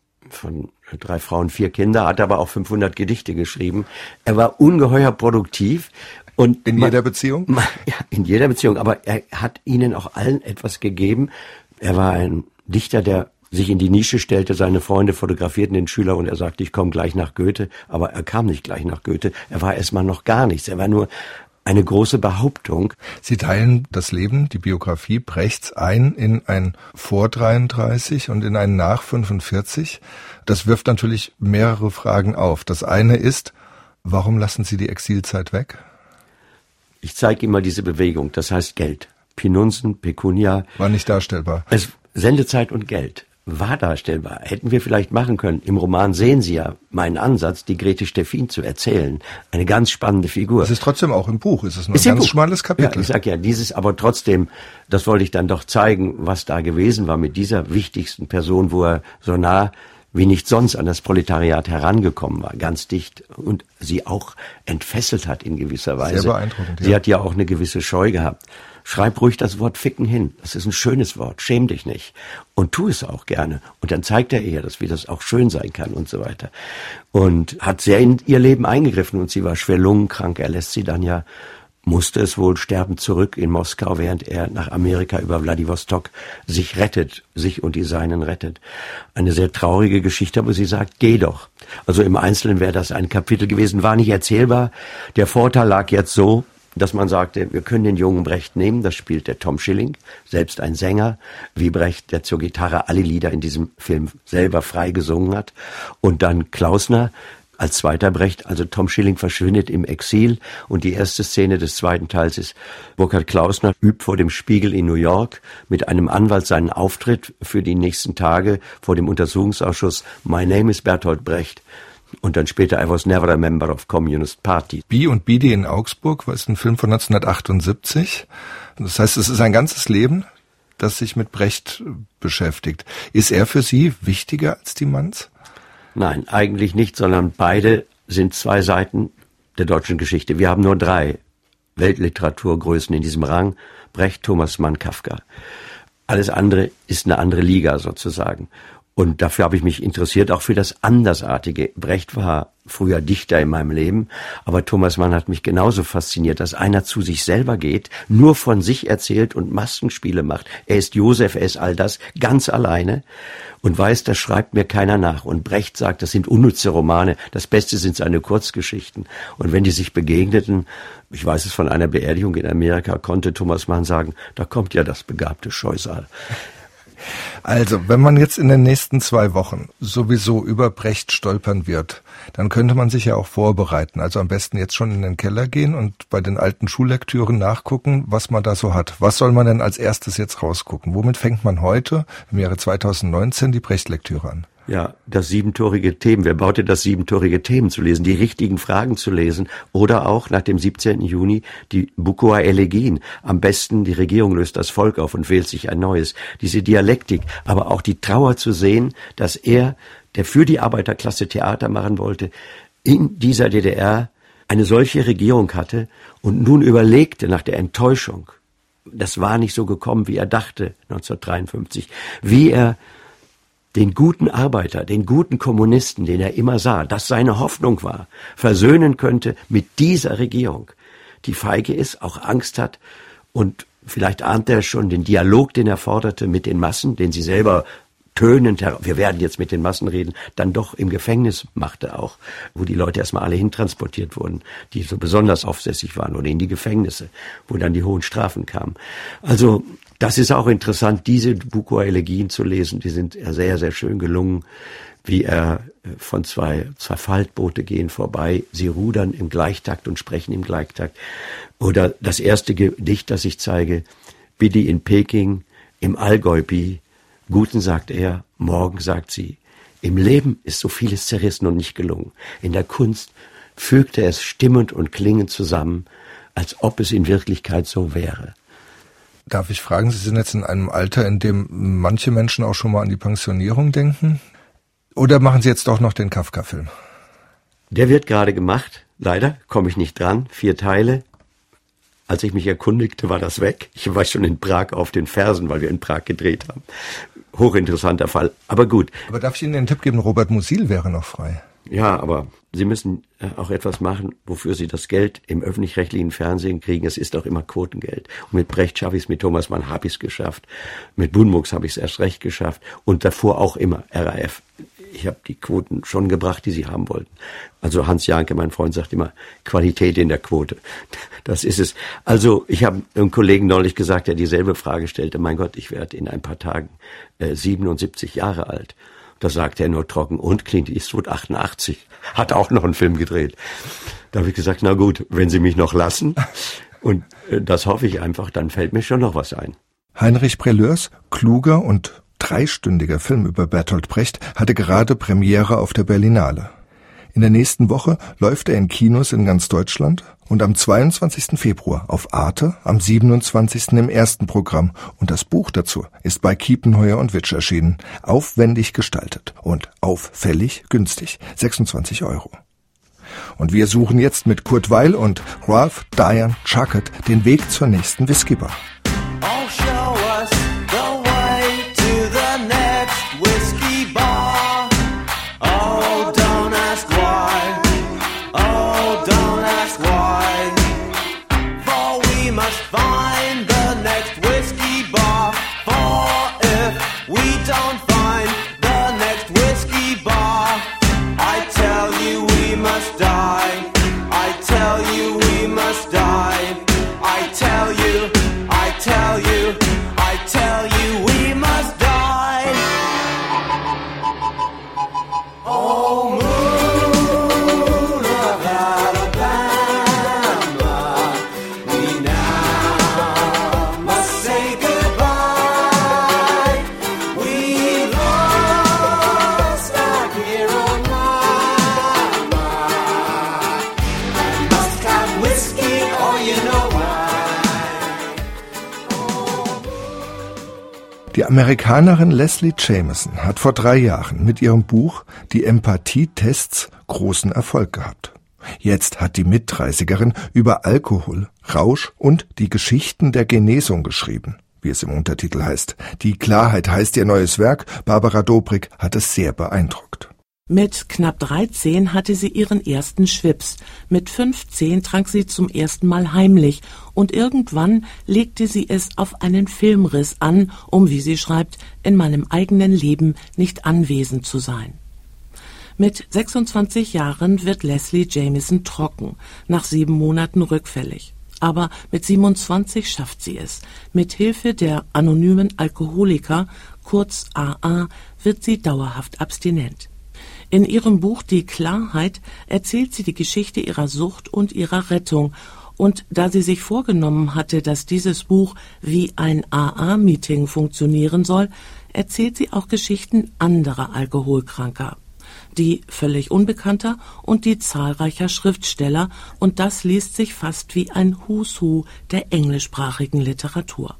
S9: von 3 Frauen 4 Kinder, hat aber auch 500 Gedichte geschrieben. Er war ungeheuer produktiv. Und
S2: in jeder Beziehung?
S9: Ja, in jeder Beziehung. Aber er hat ihnen auch allen etwas gegeben. Er war ein Dichter, der sich in die Nische stellte, seine Freunde fotografierten den Schüler und er sagte, ich komme gleich nach Goethe. Aber er kam nicht gleich nach Goethe. Er war erstmal noch gar nichts. Er war nur eine große Behauptung.
S2: Sie teilen das Leben, die Biografie Brechts ein in ein vor 33 und in ein nach 45. Das wirft natürlich mehrere Fragen auf. Das eine ist, warum lassen Sie die Exilzeit weg?
S9: Ich zeige immer diese Bewegung, das heißt Geld. Pinunzen, Pecunia.
S2: War nicht darstellbar.
S9: Sendezeit und Geld war darstellbar. Hätten wir vielleicht machen können. Im Roman sehen Sie ja meinen Ansatz, die Grete Steffin zu erzählen. Eine ganz spannende Figur.
S2: Es ist trotzdem auch im Buch. Es ist nur ein ganz schmales Kapitel.
S9: Ja, ich sag ja, dieses aber trotzdem, das wollte ich dann doch zeigen, was da gewesen war mit dieser wichtigsten Person, wo er so nah wie nicht sonst an das Proletariat herangekommen war, ganz dicht und sie auch entfesselt hat in gewisser Weise.
S2: Sehr beeindruckend. Ja.
S9: Sie hat ja auch eine gewisse Scheu gehabt. Schreib ruhig das Wort Ficken hin. Das ist ein schönes Wort. Schäm dich nicht. Und tu es auch gerne. Und dann zeigt er ihr, wie das auch schön sein kann und so weiter. Und hat sehr in ihr Leben eingegriffen und sie war schwer lungenkrank. Er lässt sie dann ja, musste es wohl sterben zurück in Moskau, während er nach Amerika über Wladiwostok sich rettet, sich und die Seinen rettet. Eine sehr traurige Geschichte, aber sie sagt, geh doch. Also im Einzelnen wäre das ein Kapitel gewesen, war nicht erzählbar. Der Vorteil lag jetzt so, dass man sagte, wir können den jungen Brecht nehmen, das spielt der Tom Schilling, selbst ein Sänger, wie Brecht, der zur Gitarre alle Lieder in diesem Film selber frei gesungen hat. Und dann Klausner als zweiter Brecht, also Tom Schilling verschwindet im Exil und die erste Szene des zweiten Teils ist, Burkhard Klausner übt vor dem Spiegel in New York mit einem Anwalt seinen Auftritt für die nächsten Tage vor dem Untersuchungsausschuss My Name is Bertolt Brecht. Und dann später I was never a member of Communist Party.
S2: Bi und Bidi in Augsburg war ein Film von 1978. Das heißt, es ist ein ganzes Leben, das sich mit Brecht beschäftigt. Ist er für Sie wichtiger als die Manns?
S9: Nein, eigentlich nicht, sondern beide sind zwei Seiten der deutschen Geschichte. Wir haben nur 3 Weltliteraturgrößen in diesem Rang. Brecht, Thomas Mann, Kafka. Alles andere ist eine andere Liga sozusagen. Und dafür habe ich mich interessiert, auch für das Andersartige. Brecht war früher Dichter in meinem Leben, aber Thomas Mann hat mich genauso fasziniert, dass einer zu sich selber geht, nur von sich erzählt und Maskenspiele macht. Er ist Josef, er ist all das, ganz alleine und weiß, das schreibt mir keiner nach. Und Brecht sagt, das sind unnütze Romane, das Beste sind seine Kurzgeschichten. Und wenn die sich begegneten, ich weiß es von einer Beerdigung in Amerika, konnte Thomas Mann sagen, da kommt ja das begabte Scheusal.
S2: Also, wenn man jetzt in den nächsten 2 Wochen sowieso über Brecht stolpern wird, dann könnte man sich ja auch vorbereiten. Also am besten jetzt schon in den Keller gehen und bei den alten Schullektüren nachgucken, was man da so hat. Was soll man denn als erstes jetzt rausgucken? Womit fängt man heute, im Jahre 2019, die Brecht-Lektüre an?
S9: Ja, das 7-torige Themen. Wer baute das 7-torige Themen zu lesen, die richtigen Fragen zu lesen oder auch nach dem 17. Juni die Bukower Elegien. Am besten die Regierung löst das Volk auf und wählt sich ein neues. Diese Dialektik, aber auch die Trauer zu sehen, dass er, der für die Arbeiterklasse Theater machen wollte, in dieser DDR eine solche Regierung hatte und nun überlegte nach der Enttäuschung, das war nicht so gekommen, wie er dachte 1953, wie er den guten Arbeiter, den guten Kommunisten, den er immer sah, das seine Hoffnung war, versöhnen könnte mit dieser Regierung, die feige ist, auch Angst hat und vielleicht ahnt er schon den Dialog, den er forderte mit den Massen, den sie selber tönend, wir werden jetzt mit den Massen reden, dann doch im Gefängnis machte auch, wo die Leute erstmal alle hintransportiert wurden, die so besonders aufsässig waren, oder in die Gefängnisse, wo dann die hohen Strafen kamen. Also das ist auch interessant, diese Bukower Elegien zu lesen, die sind sehr, sehr schön gelungen, wie er von zwei Faltboote gehen vorbei, sie rudern im Gleichtakt und sprechen im Gleichtakt. Oder das erste Gedicht, das ich zeige, Bidi in Peking, im Allgäu bi, Guten sagt er, morgen sagt sie. Im Leben ist so vieles zerrissen und nicht gelungen. In der Kunst fügt er es stimmend und klingend zusammen, als ob es in Wirklichkeit so wäre.
S2: Darf ich fragen, Sie sind jetzt in einem Alter, in dem manche Menschen auch schon mal an die Pensionierung denken? Oder machen Sie jetzt doch noch den Kafka-Film?
S9: Der wird gerade gemacht. Leider komme ich nicht dran. 4 Teile. Als ich mich erkundigte, war das weg. Ich war schon in Prag auf den Fersen, weil wir in Prag gedreht haben. Hochinteressanter Fall. Aber gut.
S2: Aber darf ich Ihnen den Tipp geben, Robert Musil wäre noch frei?
S9: Ja, aber Sie müssen auch etwas machen, wofür Sie das Geld im öffentlich-rechtlichen Fernsehen kriegen. Es ist auch immer Quotengeld. Und mit Brecht schaffe ich es, mit Thomas Mann habe ich es geschafft. Mit Bunmuks habe ich es erst recht geschafft. Und davor auch immer RAF. Ich habe die Quoten schon gebracht, die Sie haben wollten. Also Hans Janke, mein Freund, sagt immer, Qualität in der Quote. Das ist es. Also ich habe einem Kollegen neulich gesagt, der dieselbe Frage stellte, mein Gott, ich werde in ein paar Tagen 77 Jahre alt. Da sagte er nur trocken, und Clint Eastwood 88, hat auch noch einen Film gedreht. Da habe ich gesagt, na gut, wenn Sie mich noch lassen, und das hoffe ich einfach, dann fällt mir schon noch was ein.
S2: Heinrich Prelleurs kluger und 3-stündiger Film über Bertolt Brecht hatte gerade Premiere auf der Berlinale. In der nächsten Woche läuft er in Kinos in ganz Deutschland und am 22. Februar auf Arte, am 27. im ersten Programm. Und das Buch dazu ist bei Kiepenheuer und Witsch erschienen. Aufwendig gestaltet und auffällig günstig. 26 €. Und wir suchen jetzt mit Kurt Weil und Ralph Diane Chuckett den Weg zur nächsten Whiskybar.
S10: Oh, show us the way to the next whiskey bar. Oh, don't ask why. Oh, don't ask why. For we must find the next whiskey bar. For if we don't find the next whiskey bar, I tell you we must die. I tell you we must die. I tell you, I tell you, I tell you we must die. Oh, moon of Alabama, we now must say goodbye. We lost our hero mama, and must have whiskey, oh you know why.
S2: Die Amerikanerin Leslie Jamison hat vor 3 Jahren mit ihrem Buch Die Empathietests großen Erfolg gehabt. Jetzt hat die Mitdreißigerin über Alkohol, Rausch und die Geschichten der Genesung geschrieben, wie es im Untertitel heißt. Die Klarheit heißt ihr neues Werk. Barbara Dobrik hat es sehr beeindruckt.
S11: Mit knapp 13 hatte sie ihren ersten Schwips. Mit 15 trank sie zum ersten Mal heimlich und irgendwann legte sie es auf einen Filmriss an, um, wie sie schreibt, in meinem eigenen Leben nicht anwesend zu sein. Mit 26 Jahren wird Leslie Jamison trocken, nach 7 Monaten rückfällig. Aber mit 27 schafft sie es. Mit Hilfe der anonymen Alkoholiker, kurz AA, wird sie dauerhaft abstinent. In ihrem Buch Die Klarheit erzählt sie die Geschichte ihrer Sucht und ihrer Rettung. Und da sie sich vorgenommen hatte, dass dieses Buch wie ein AA-Meeting funktionieren soll, erzählt sie auch Geschichten anderer Alkoholkranker, die völlig unbekannter und die zahlreicher Schriftsteller, und das liest sich fast wie ein Who's Who der englischsprachigen Literatur.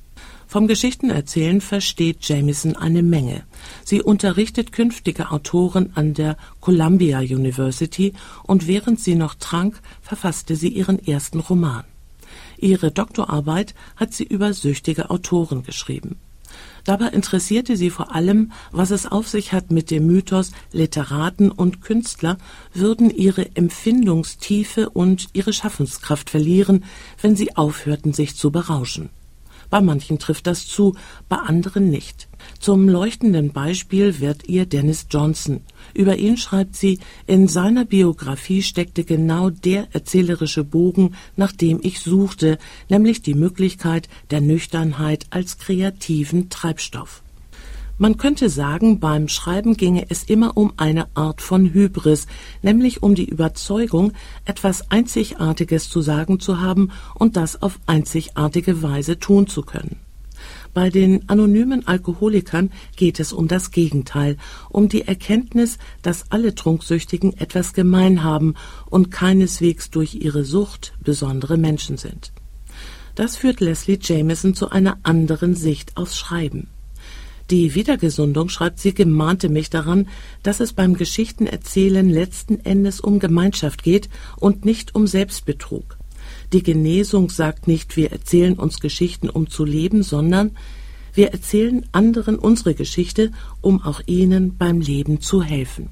S11: Vom Geschichtenerzählen versteht Jamieson eine Menge. Sie unterrichtet künftige Autoren an der Columbia University und während sie noch trank, verfasste sie ihren ersten Roman. Ihre Doktorarbeit hat sie über süchtige Autoren geschrieben. Dabei interessierte sie vor allem, was es auf sich hat mit dem Mythos, Literaten und Künstler würden ihre Empfindungstiefe und ihre Schaffenskraft verlieren, wenn sie aufhörten, sich zu berauschen. Bei manchen trifft das zu, bei anderen nicht. Zum leuchtenden Beispiel wird ihr Dennis Johnson. Über ihn schreibt sie, in seiner Biografie steckte genau der erzählerische Bogen, nach dem ich suchte, nämlich die Möglichkeit der Nüchternheit als kreativen Treibstoff. Man könnte sagen, beim Schreiben ginge es immer um eine Art von Hybris, nämlich um die Überzeugung, etwas Einzigartiges zu sagen zu haben und das auf einzigartige Weise tun zu können. Bei den anonymen Alkoholikern geht es um das Gegenteil, um die Erkenntnis, dass alle Trunksüchtigen etwas gemein haben und keineswegs durch ihre Sucht besondere Menschen sind. Das führt Leslie Jamieson zu einer anderen Sicht aufs Schreiben. Die Wiedergesundung, schreibt sie, gemahnte mich daran, dass es beim Geschichtenerzählen letzten Endes um Gemeinschaft geht und nicht um Selbstbetrug. Die Genesung sagt nicht, wir erzählen uns Geschichten, um zu leben, sondern wir erzählen anderen unsere Geschichte, um auch ihnen beim Leben zu helfen.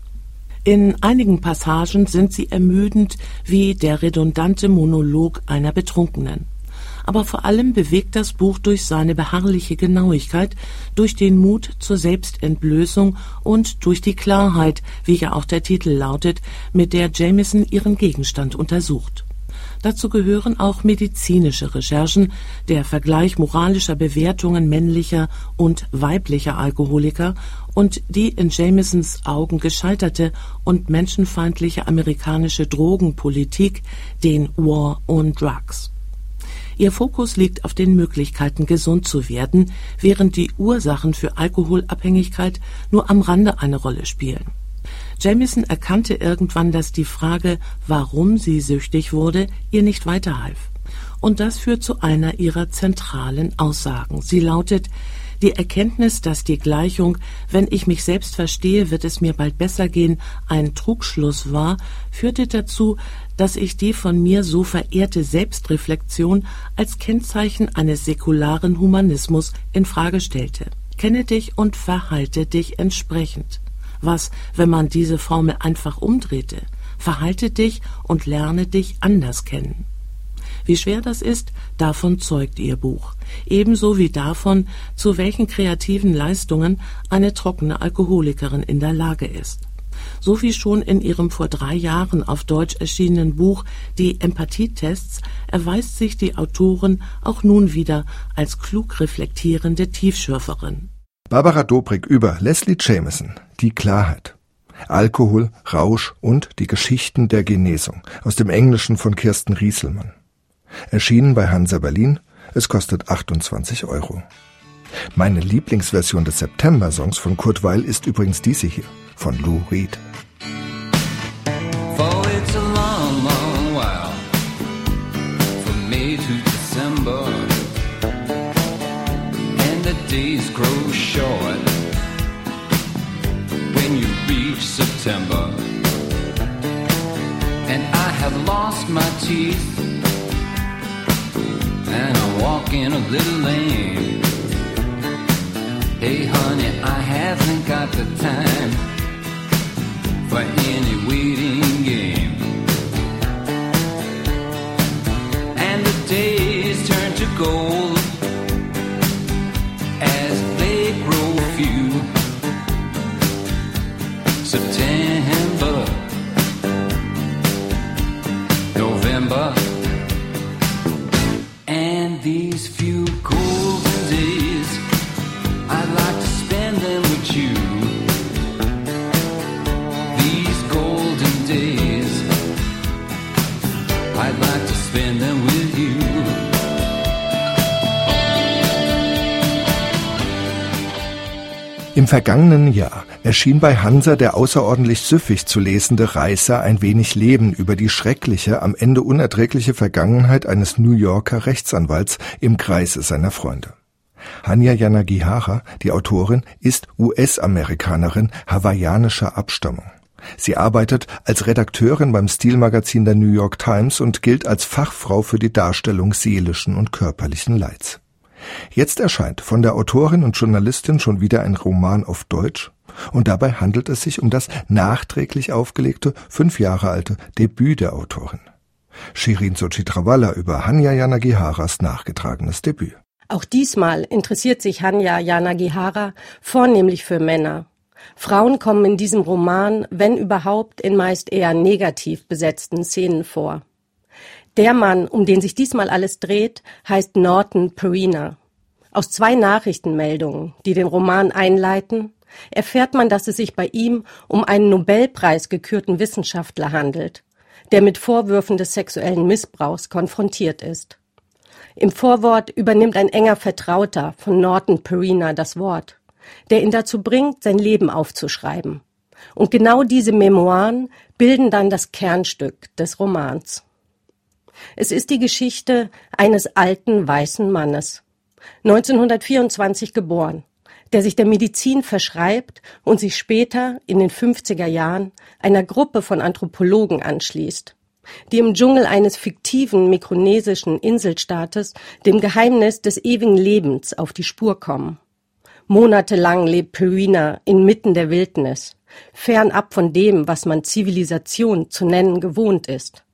S11: In einigen Passagen sind sie ermüdend wie der redundante Monolog einer Betrunkenen. Aber vor allem bewegt das Buch durch seine beharrliche Genauigkeit, durch den Mut zur Selbstentblößung und durch die Klarheit, wie ja auch der Titel lautet, mit der Jamieson ihren Gegenstand untersucht. Dazu gehören auch medizinische Recherchen, der Vergleich moralischer Bewertungen männlicher und weiblicher Alkoholiker und die in Jamiesons Augen gescheiterte und menschenfeindliche amerikanische Drogenpolitik, den War on Drugs. Ihr Fokus liegt auf den Möglichkeiten, gesund zu werden, während die Ursachen für Alkoholabhängigkeit nur am Rande eine Rolle spielen. Jamieson erkannte irgendwann, dass die Frage, warum sie süchtig wurde, ihr nicht weiterhalf. Und das führt zu einer ihrer zentralen Aussagen. Sie lautet: Die Erkenntnis, dass die Gleichung, wenn ich mich selbst verstehe, wird es mir bald besser gehen, ein Trugschluss war, führte dazu, dass ich die von mir so verehrte Selbstreflexion als Kennzeichen eines säkularen Humanismus in Frage stellte. Kenne dich und verhalte dich entsprechend. Was, wenn man diese Formel einfach umdrehte? Verhalte dich und lerne dich anders kennen. Wie schwer das ist, davon zeugt ihr Buch. Ebenso wie davon, zu welchen kreativen Leistungen eine trockene Alkoholikerin in der Lage ist. So wie schon in ihrem vor 3 Jahren auf Deutsch erschienenen Buch Die Empathietests erweist sich die Autorin auch nun wieder als klug reflektierende Tiefschürferin.
S2: Barbara Dobrik über Leslie Jamieson, Die Klarheit. Alkohol, Rausch und die Geschichten der Genesung aus dem Englischen von Kirsten Rieselmann. Erschienen bei Hansa Berlin. Es kostet 28 €. Meine Lieblingsversion des September-Songs von Kurt Weill ist übrigens diese hier, von Lou Reed.
S10: For it's a long, long while from May to December, and the days grow short when you reach September. And I have lost my teeth, and I walk in a little lane. Hey honey, I haven't got the time for any waiting game. And the days turn to gold as they grow few. September, November,
S2: vergangenen Jahr erschien bei Hansa der außerordentlich süffig zu lesende Reißer Ein wenig Leben über die schreckliche, am Ende unerträgliche Vergangenheit eines New Yorker Rechtsanwalts im Kreise seiner Freunde. Hanya Yanagihara, die Autorin, ist US-Amerikanerin hawaiianischer Abstammung. Sie arbeitet als Redakteurin beim Stilmagazin der New York Times und gilt als Fachfrau für die Darstellung seelischen und körperlichen Leids. Jetzt erscheint von der Autorin und Journalistin schon wieder ein Roman auf Deutsch, und dabei handelt es sich um das nachträglich aufgelegte, 5 Jahre alte Debüt der Autorin. Shirin Sochitrawala über Hanya Yanagiharas nachgetragenes Debüt.
S12: Auch diesmal interessiert sich Hanya Yanagihara vornehmlich für Männer. Frauen kommen in diesem Roman, wenn überhaupt, in meist eher negativ besetzten Szenen vor. Der Mann, um den sich diesmal alles dreht, heißt Norton Perina. Aus 2 Nachrichtenmeldungen, die den Roman einleiten, erfährt man, dass es sich bei ihm um einen Nobelpreis gekürten Wissenschaftler handelt, der mit Vorwürfen des sexuellen Missbrauchs konfrontiert ist. Im Vorwort übernimmt ein enger Vertrauter von Norton Perina das Wort, der ihn dazu bringt, sein Leben aufzuschreiben. Und genau diese Memoiren bilden dann das Kernstück des Romans. Es ist die Geschichte eines alten weißen Mannes, 1924 geboren, der sich der Medizin verschreibt und sich später in den 50er Jahren einer Gruppe von Anthropologen anschließt, die im Dschungel eines fiktiven mikronesischen Inselstaates dem Geheimnis des ewigen Lebens auf die Spur kommen. Monatelang lebt Perina inmitten der Wildnis, fernab von dem, was man Zivilisation zu nennen gewohnt ist.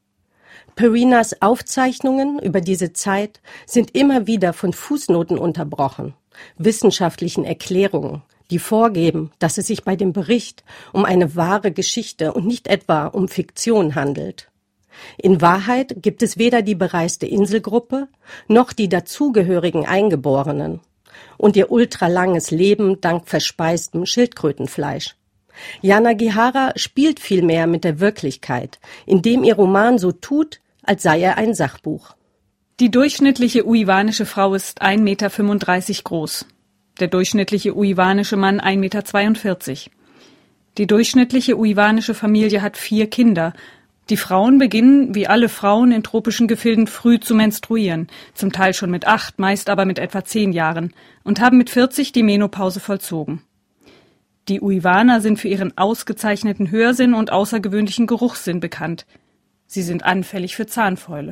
S12: Perinas Aufzeichnungen über diese Zeit sind immer wieder von Fußnoten unterbrochen, wissenschaftlichen Erklärungen, die vorgeben, dass es sich bei dem Bericht um eine wahre Geschichte und nicht etwa um Fiktion handelt. In Wahrheit gibt es weder die bereiste Inselgruppe noch die dazugehörigen Eingeborenen und ihr ultralanges Leben dank verspeistem Schildkrötenfleisch. Yanagihara spielt vielmehr mit der Wirklichkeit, indem ihr Roman so tut, als sei er ein Sachbuch.
S13: Die durchschnittliche uiwanische Frau ist 1,35 Meter groß. Der durchschnittliche uiwanische Mann 1,42 Meter. Die durchschnittliche uiwanische Familie hat 4 Kinder. Die Frauen beginnen, wie alle Frauen in tropischen Gefilden, früh zu menstruieren, zum Teil schon mit 8, meist aber mit etwa 10 Jahren, und haben mit 40 die Menopause vollzogen. Die Uiwaner sind für ihren ausgezeichneten Hörsinn und außergewöhnlichen Geruchssinn bekannt. Sie sind anfällig für Zahnfäule.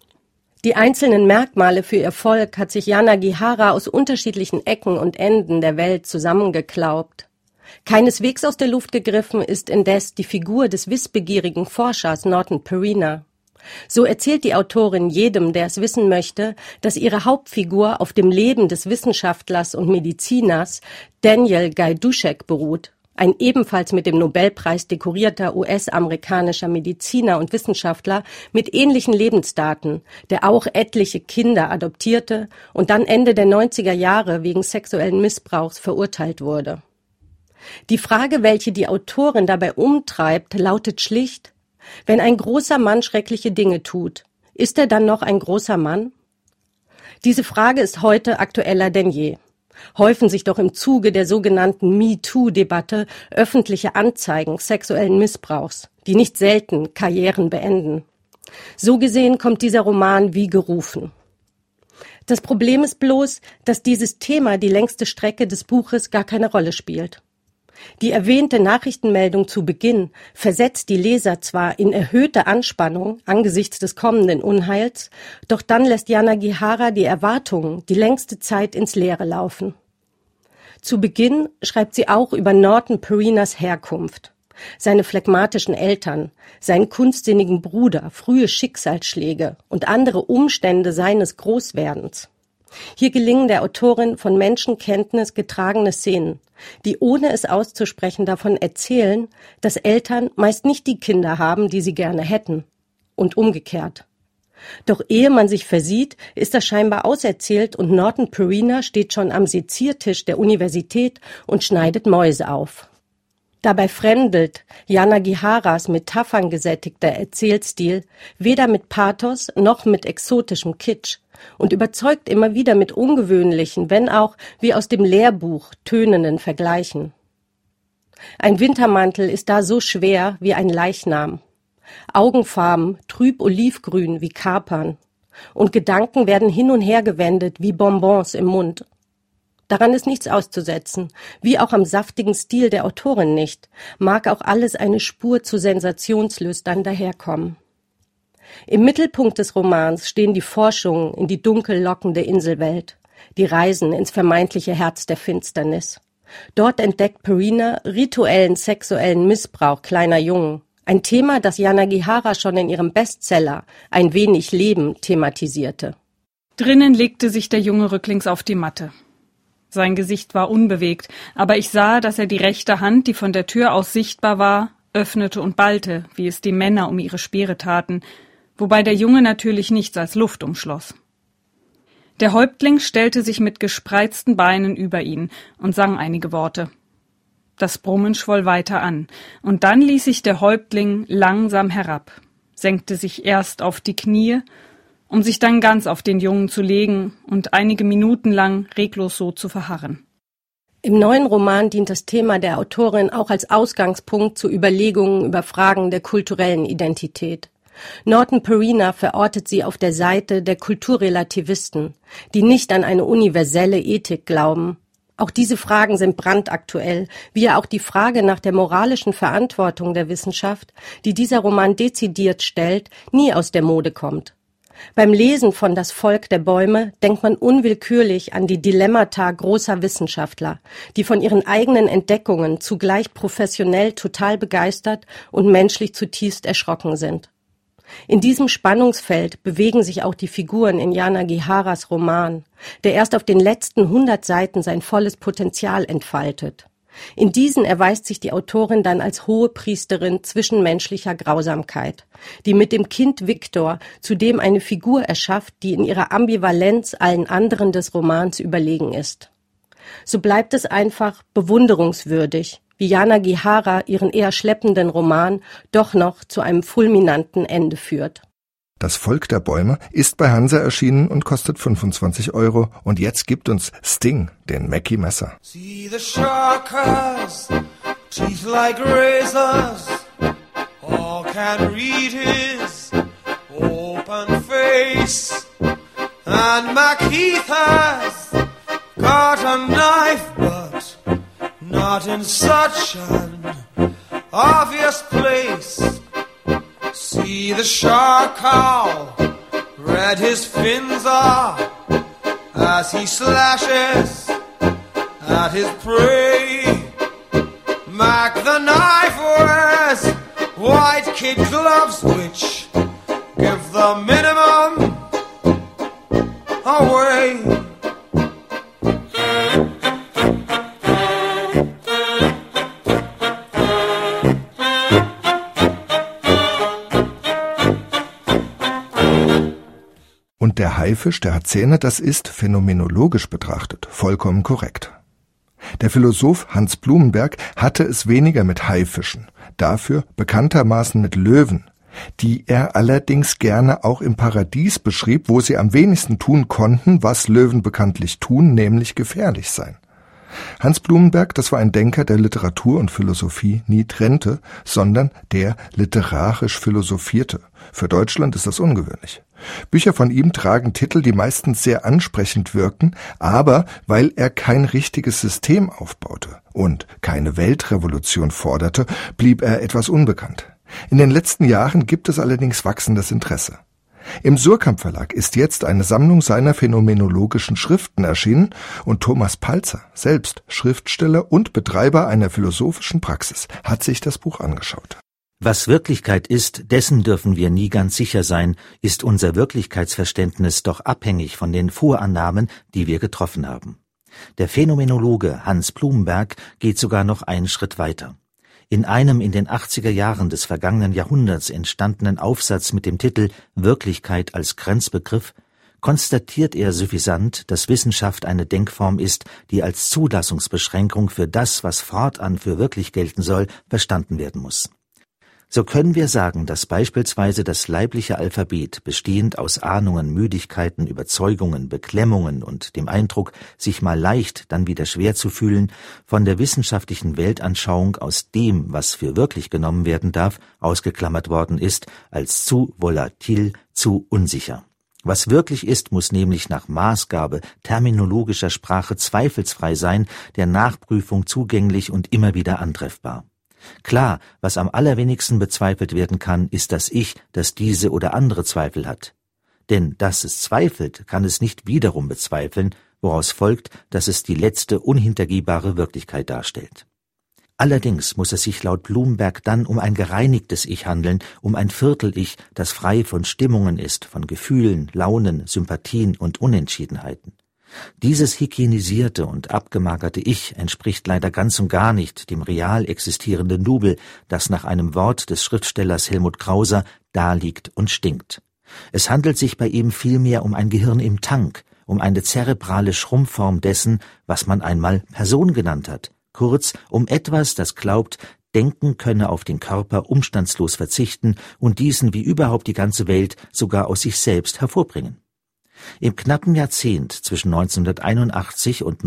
S12: Die einzelnen Merkmale für ihr Volk hat sich Yanagihara aus unterschiedlichen Ecken und Enden der Welt zusammengeklaubt. Keineswegs aus der Luft gegriffen ist indes die Figur des wissbegierigen Forschers Norton Perina. So erzählt die Autorin jedem, der es wissen möchte, dass ihre Hauptfigur auf dem Leben des Wissenschaftlers und Mediziners Daniel Gajduszek beruht, ein ebenfalls mit dem Nobelpreis dekorierter US-amerikanischer Mediziner und Wissenschaftler mit ähnlichen Lebensdaten, der auch etliche Kinder adoptierte und dann Ende der 90er Jahre wegen sexuellen Missbrauchs verurteilt wurde. Die Frage, welche die Autorin dabei umtreibt, lautet schlicht: Wenn ein großer Mann schreckliche Dinge tut, ist er dann noch ein großer Mann? Diese Frage ist heute aktueller denn je. Häufen sich doch im Zuge der sogenannten MeToo-Debatte öffentliche Anzeigen sexuellen Missbrauchs, die nicht selten Karrieren beenden. So gesehen kommt dieser Roman wie gerufen. Das Problem ist bloß, dass dieses Thema die längste Strecke des Buches gar keine Rolle spielt. Die erwähnte Nachrichtenmeldung zu Beginn versetzt die Leser zwar in erhöhte Anspannung angesichts des kommenden Unheils, doch dann lässt Yanagihara die Erwartungen die längste Zeit ins Leere laufen. Zu Beginn schreibt sie auch über Norton Perinas Herkunft, seine phlegmatischen Eltern, seinen kunstsinnigen Bruder, frühe Schicksalsschläge und andere Umstände seines Großwerdens. Hier gelingen der Autorin von Menschenkenntnis getragene Szenen, die ohne es auszusprechen davon erzählen, dass Eltern meist nicht die Kinder haben, die sie gerne hätten, und umgekehrt. Doch ehe man sich versieht, ist das scheinbar auserzählt und Norton Perina steht schon am Seziertisch der Universität und schneidet Mäuse auf. Dabei fremdelt Yanagiharas Metaphern gesättigter Erzählstil weder mit Pathos noch mit exotischem Kitsch und überzeugt immer wieder mit ungewöhnlichen, wenn auch wie aus dem Lehrbuch tönenden Vergleichen. Ein Wintermantel ist da so schwer wie ein Leichnam. Augenfarben trüb olivgrün wie Kapern. Und Gedanken werden hin und her gewendet wie Bonbons im Mund. Daran ist nichts auszusetzen, wie auch am saftigen Stil der Autorin nicht, mag auch alles eine Spur zu sensationslüstern daherkommen. Im Mittelpunkt des Romans stehen die Forschungen in die dunkel lockende Inselwelt, die Reisen ins vermeintliche Herz der Finsternis. Dort entdeckt Perina rituellen sexuellen Missbrauch kleiner Jungen, ein Thema, das Yanagihara schon in ihrem Bestseller »Ein wenig Leben« thematisierte.
S13: Drinnen legte sich der Junge rücklings auf die Matte. Sein Gesicht war unbewegt, aber ich sah, dass er die rechte Hand, die von der Tür aus sichtbar war, öffnete und ballte, wie es die Männer um ihre Speere taten, wobei der Junge natürlich nichts als Luft umschloss. Der Häuptling stellte sich mit gespreizten Beinen über ihn und sang einige Worte. Das Brummen schwoll weiter an, und dann ließ sich der Häuptling langsam herab, senkte sich erst auf die Knie, um sich dann ganz auf den Jungen zu legen und einige Minuten lang reglos so zu verharren.
S12: Im neuen Roman dient das Thema der Autorin auch als Ausgangspunkt zu Überlegungen über Fragen der kulturellen Identität. Norton Perina verortet sie auf der Seite der Kulturrelativisten, die nicht an eine universelle Ethik glauben. Auch diese Fragen sind brandaktuell, wie ja auch die Frage nach der moralischen Verantwortung der Wissenschaft, die dieser Roman dezidiert stellt, nie aus der Mode kommt. Beim Lesen von Das Volk der Bäume denkt man unwillkürlich an die Dilemmata großer Wissenschaftler, die von ihren eigenen Entdeckungen zugleich professionell total begeistert und menschlich zutiefst erschrocken sind. In diesem Spannungsfeld bewegen sich auch die Figuren in Yanagiharas Roman, der erst auf den letzten 100 Seiten sein volles Potenzial entfaltet. In diesen erweist sich die Autorin dann als Hohepriesterin zwischenmenschlicher Grausamkeit, die mit dem Kind Viktor zudem eine Figur erschafft, die in ihrer Ambivalenz allen anderen des Romans überlegen ist. So bleibt es einfach bewunderungswürdig, wie Yanagihara ihren eher schleppenden Roman doch noch zu einem fulminanten Ende führt.
S2: Das Volk der Bäume ist bei Hansa erschienen und kostet 25 €. Und jetzt gibt uns Sting den Mackie Messer.
S10: See the shark has teeth like razors. All can read his open face. And MacHeath has got a knife, but not in such an obvious place. See the shark how red his fins are as he slashes at his prey. Mac the knife wears white kid gloves which give the minimum away.
S2: Und der Haifisch, der hat Zähne, das ist phänomenologisch betrachtet vollkommen korrekt. Der Philosoph Hans Blumenberg hatte es weniger mit Haifischen, dafür bekanntermaßen mit Löwen, die er allerdings gerne auch im Paradies beschrieb, wo sie am wenigsten tun konnten, was Löwen bekanntlich tun, nämlich gefährlich sein. Hans Blumenberg, das war ein Denker, der Literatur und Philosophie nie trennte, sondern der literarisch philosophierte. Für Deutschland ist das ungewöhnlich. Bücher von ihm tragen Titel, die meistens sehr ansprechend wirken, aber weil er kein richtiges System aufbaute und keine Weltrevolution forderte, blieb er etwas unbekannt. In den letzten Jahren gibt es allerdings wachsendes Interesse. Im Suhrkamp Verlag ist jetzt eine Sammlung seiner phänomenologischen Schriften erschienen und Thomas Palzer, selbst Schriftsteller und Betreiber einer philosophischen Praxis, hat sich das Buch angeschaut.
S14: Was Wirklichkeit ist, dessen dürfen wir nie ganz sicher sein, ist unser Wirklichkeitsverständnis doch abhängig von den Vorannahmen, die wir getroffen haben. Der Phänomenologe Hans Blumenberg geht sogar noch einen Schritt weiter. In einem in den 80er Jahren des vergangenen Jahrhunderts entstandenen Aufsatz mit dem Titel »Wirklichkeit als Grenzbegriff« konstatiert er suffisant, dass Wissenschaft eine Denkform ist, die als Zulassungsbeschränkung für das, was fortan für wirklich gelten soll, verstanden werden muss. So können wir sagen, dass beispielsweise das leibliche Alphabet, bestehend aus Ahnungen, Müdigkeiten, Überzeugungen, Beklemmungen und dem Eindruck, sich mal leicht, dann wieder schwer zu fühlen, von der wissenschaftlichen Weltanschauung aus dem, was für wirklich genommen werden darf, ausgeklammert worden ist, als zu volatil, zu unsicher. Was wirklich ist, muss nämlich nach Maßgabe terminologischer Sprache zweifelsfrei sein, der Nachprüfung zugänglich und immer wieder antreffbar. Klar, was am allerwenigsten bezweifelt werden kann, ist das Ich, das diese oder andere Zweifel hat. Denn dass es zweifelt, kann es nicht wiederum bezweifeln, woraus folgt, dass es die letzte unhintergehbare Wirklichkeit darstellt. Allerdings muss es sich laut Blumberg dann um ein gereinigtes Ich handeln, um ein Viertel-Ich, das frei von Stimmungen ist, von Gefühlen, Launen, Sympathien und Unentschiedenheiten. Dieses hygienisierte und abgemagerte Ich entspricht leider ganz und gar nicht dem real existierenden Double, das nach einem Wort des Schriftstellers Helmut Krauser da liegt und stinkt. Es handelt sich bei ihm vielmehr um ein Gehirn im Tank, um eine zerebrale Schrumpfform dessen, was man einmal Person genannt hat, kurz um etwas, das glaubt, denken könne auf den Körper umstandslos verzichten und diesen wie überhaupt die ganze Welt sogar aus sich selbst hervorbringen. Im knappen Jahrzehnt zwischen 1981 und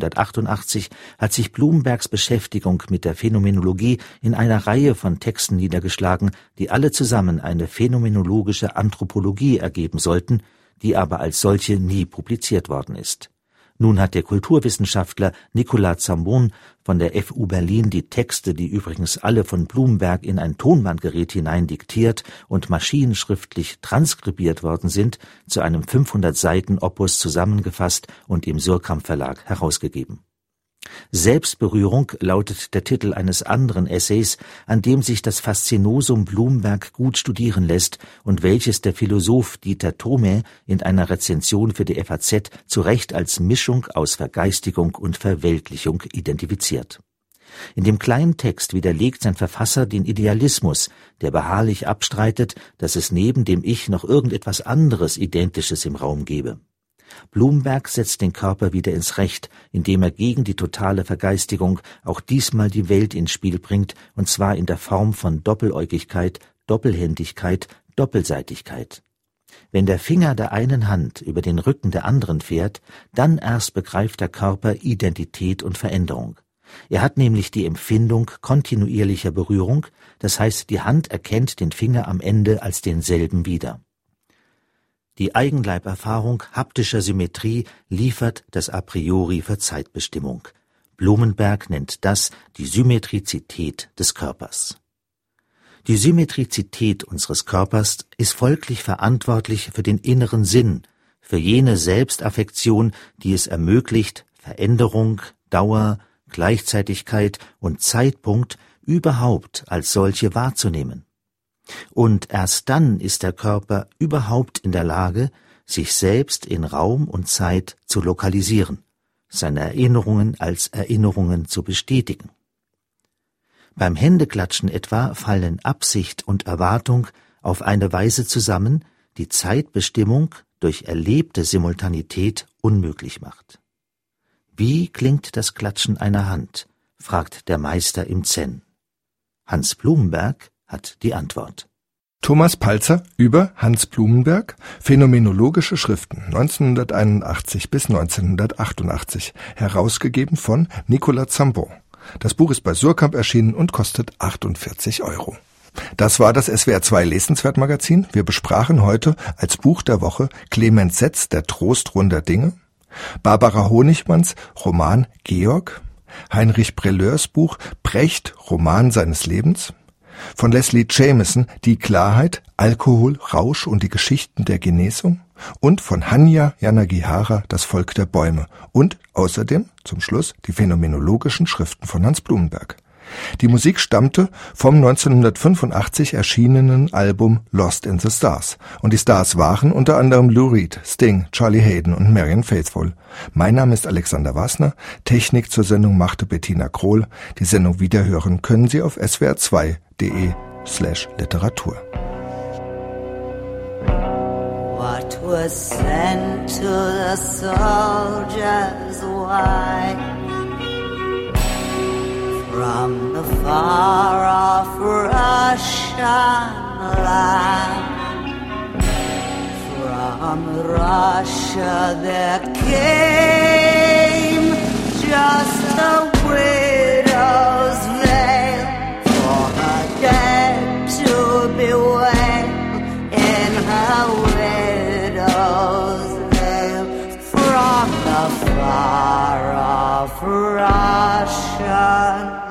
S14: 1988 hat sich Blumbergs Beschäftigung mit der Phänomenologie in einer Reihe von Texten niedergeschlagen, die alle zusammen eine phänomenologische Anthropologie ergeben sollten, die aber als solche nie publiziert worden ist. Nun hat der Kulturwissenschaftler Nicolas Zambon von der FU Berlin die Texte, die übrigens alle von Blumberg in ein Tonbandgerät hinein diktiert und maschinenschriftlich transkribiert worden sind, zu einem 500 Seiten Opus zusammengefasst und im Suhrkamp Verlag herausgegeben. Selbstberührung lautet der Titel eines anderen Essays, an dem sich das Faszinosum Blumberg gut studieren lässt und welches der Philosoph Dieter Thome in einer Rezension für die FAZ zu Recht als Mischung aus Vergeistigung und Verweltlichung identifiziert. In dem kleinen Text widerlegt sein Verfasser den Idealismus, der beharrlich abstreitet, dass es neben dem Ich noch irgendetwas anderes Identisches im Raum gebe. Blumberg setzt den Körper wieder ins Recht, indem er gegen die totale Vergeistigung auch diesmal die Welt ins Spiel bringt, und zwar in der Form von Doppeläugigkeit, Doppelhändigkeit, Doppelseitigkeit. Wenn der Finger der einen Hand über den Rücken der anderen fährt, dann erst begreift der Körper Identität und Veränderung. Er hat nämlich die Empfindung kontinuierlicher Berührung, das heißt, die Hand erkennt den Finger am Ende als denselben wieder. Die Eigenleiberfahrung haptischer Symmetrie liefert das A priori für Zeitbestimmung. Blumenberg nennt das die Symmetrizität des Körpers. Die Symmetrizität unseres Körpers ist folglich verantwortlich für den inneren Sinn, für jene Selbstaffektion, die es ermöglicht, Veränderung, Dauer, Gleichzeitigkeit und Zeitpunkt überhaupt als solche wahrzunehmen. Und erst dann ist der Körper überhaupt in der Lage, sich selbst in Raum und Zeit zu lokalisieren, seine Erinnerungen als Erinnerungen zu bestätigen. Beim Händeklatschen etwa fallen Absicht und Erwartung auf eine Weise zusammen, die Zeitbestimmung durch erlebte Simultanität unmöglich macht. Wie klingt das Klatschen einer Hand? Fragt der Meister im Zen. Hans Blumberg hat die Antwort.
S2: Thomas Palzer über Hans Blumberg, Phänomenologische Schriften, 1981 bis 1988, herausgegeben von Nicolas Zambon. Das Buch ist bei Suhrkamp erschienen und kostet 48 €. Das war das SWR2 Lesenswert-Magazin. Wir besprachen heute als Buch der Woche Clemens Setz, Der Trost runder Dinge, Barbara Honigmanns Roman Georg, Heinrich Brelleurs Buch Brecht, Roman seines Lebens, von Leslie Jamieson Die Klarheit, Alkohol, Rausch und die Geschichten der Genesung und von Hanya Yanagihara Das Volk der Bäume und außerdem zum Schluss die phänomenologischen Schriften von Hans Blumberg. Die Musik stammte vom 1985 erschienenen Album Lost in the Stars. Und die Stars waren unter anderem Lou Reed, Sting, Charlie Hayden und Marianne Faithfull. Mein Name ist Alexander Wasner. Technik zur Sendung machte Bettina Krohl. Die Sendung wiederhören können Sie auf swr2.de/Literatur.
S5: what was sent to the soldier's wife from the far-off Russian land. From Russia there came just a widow's veil for her dead to bewail in her widow's veil from the far-off Russian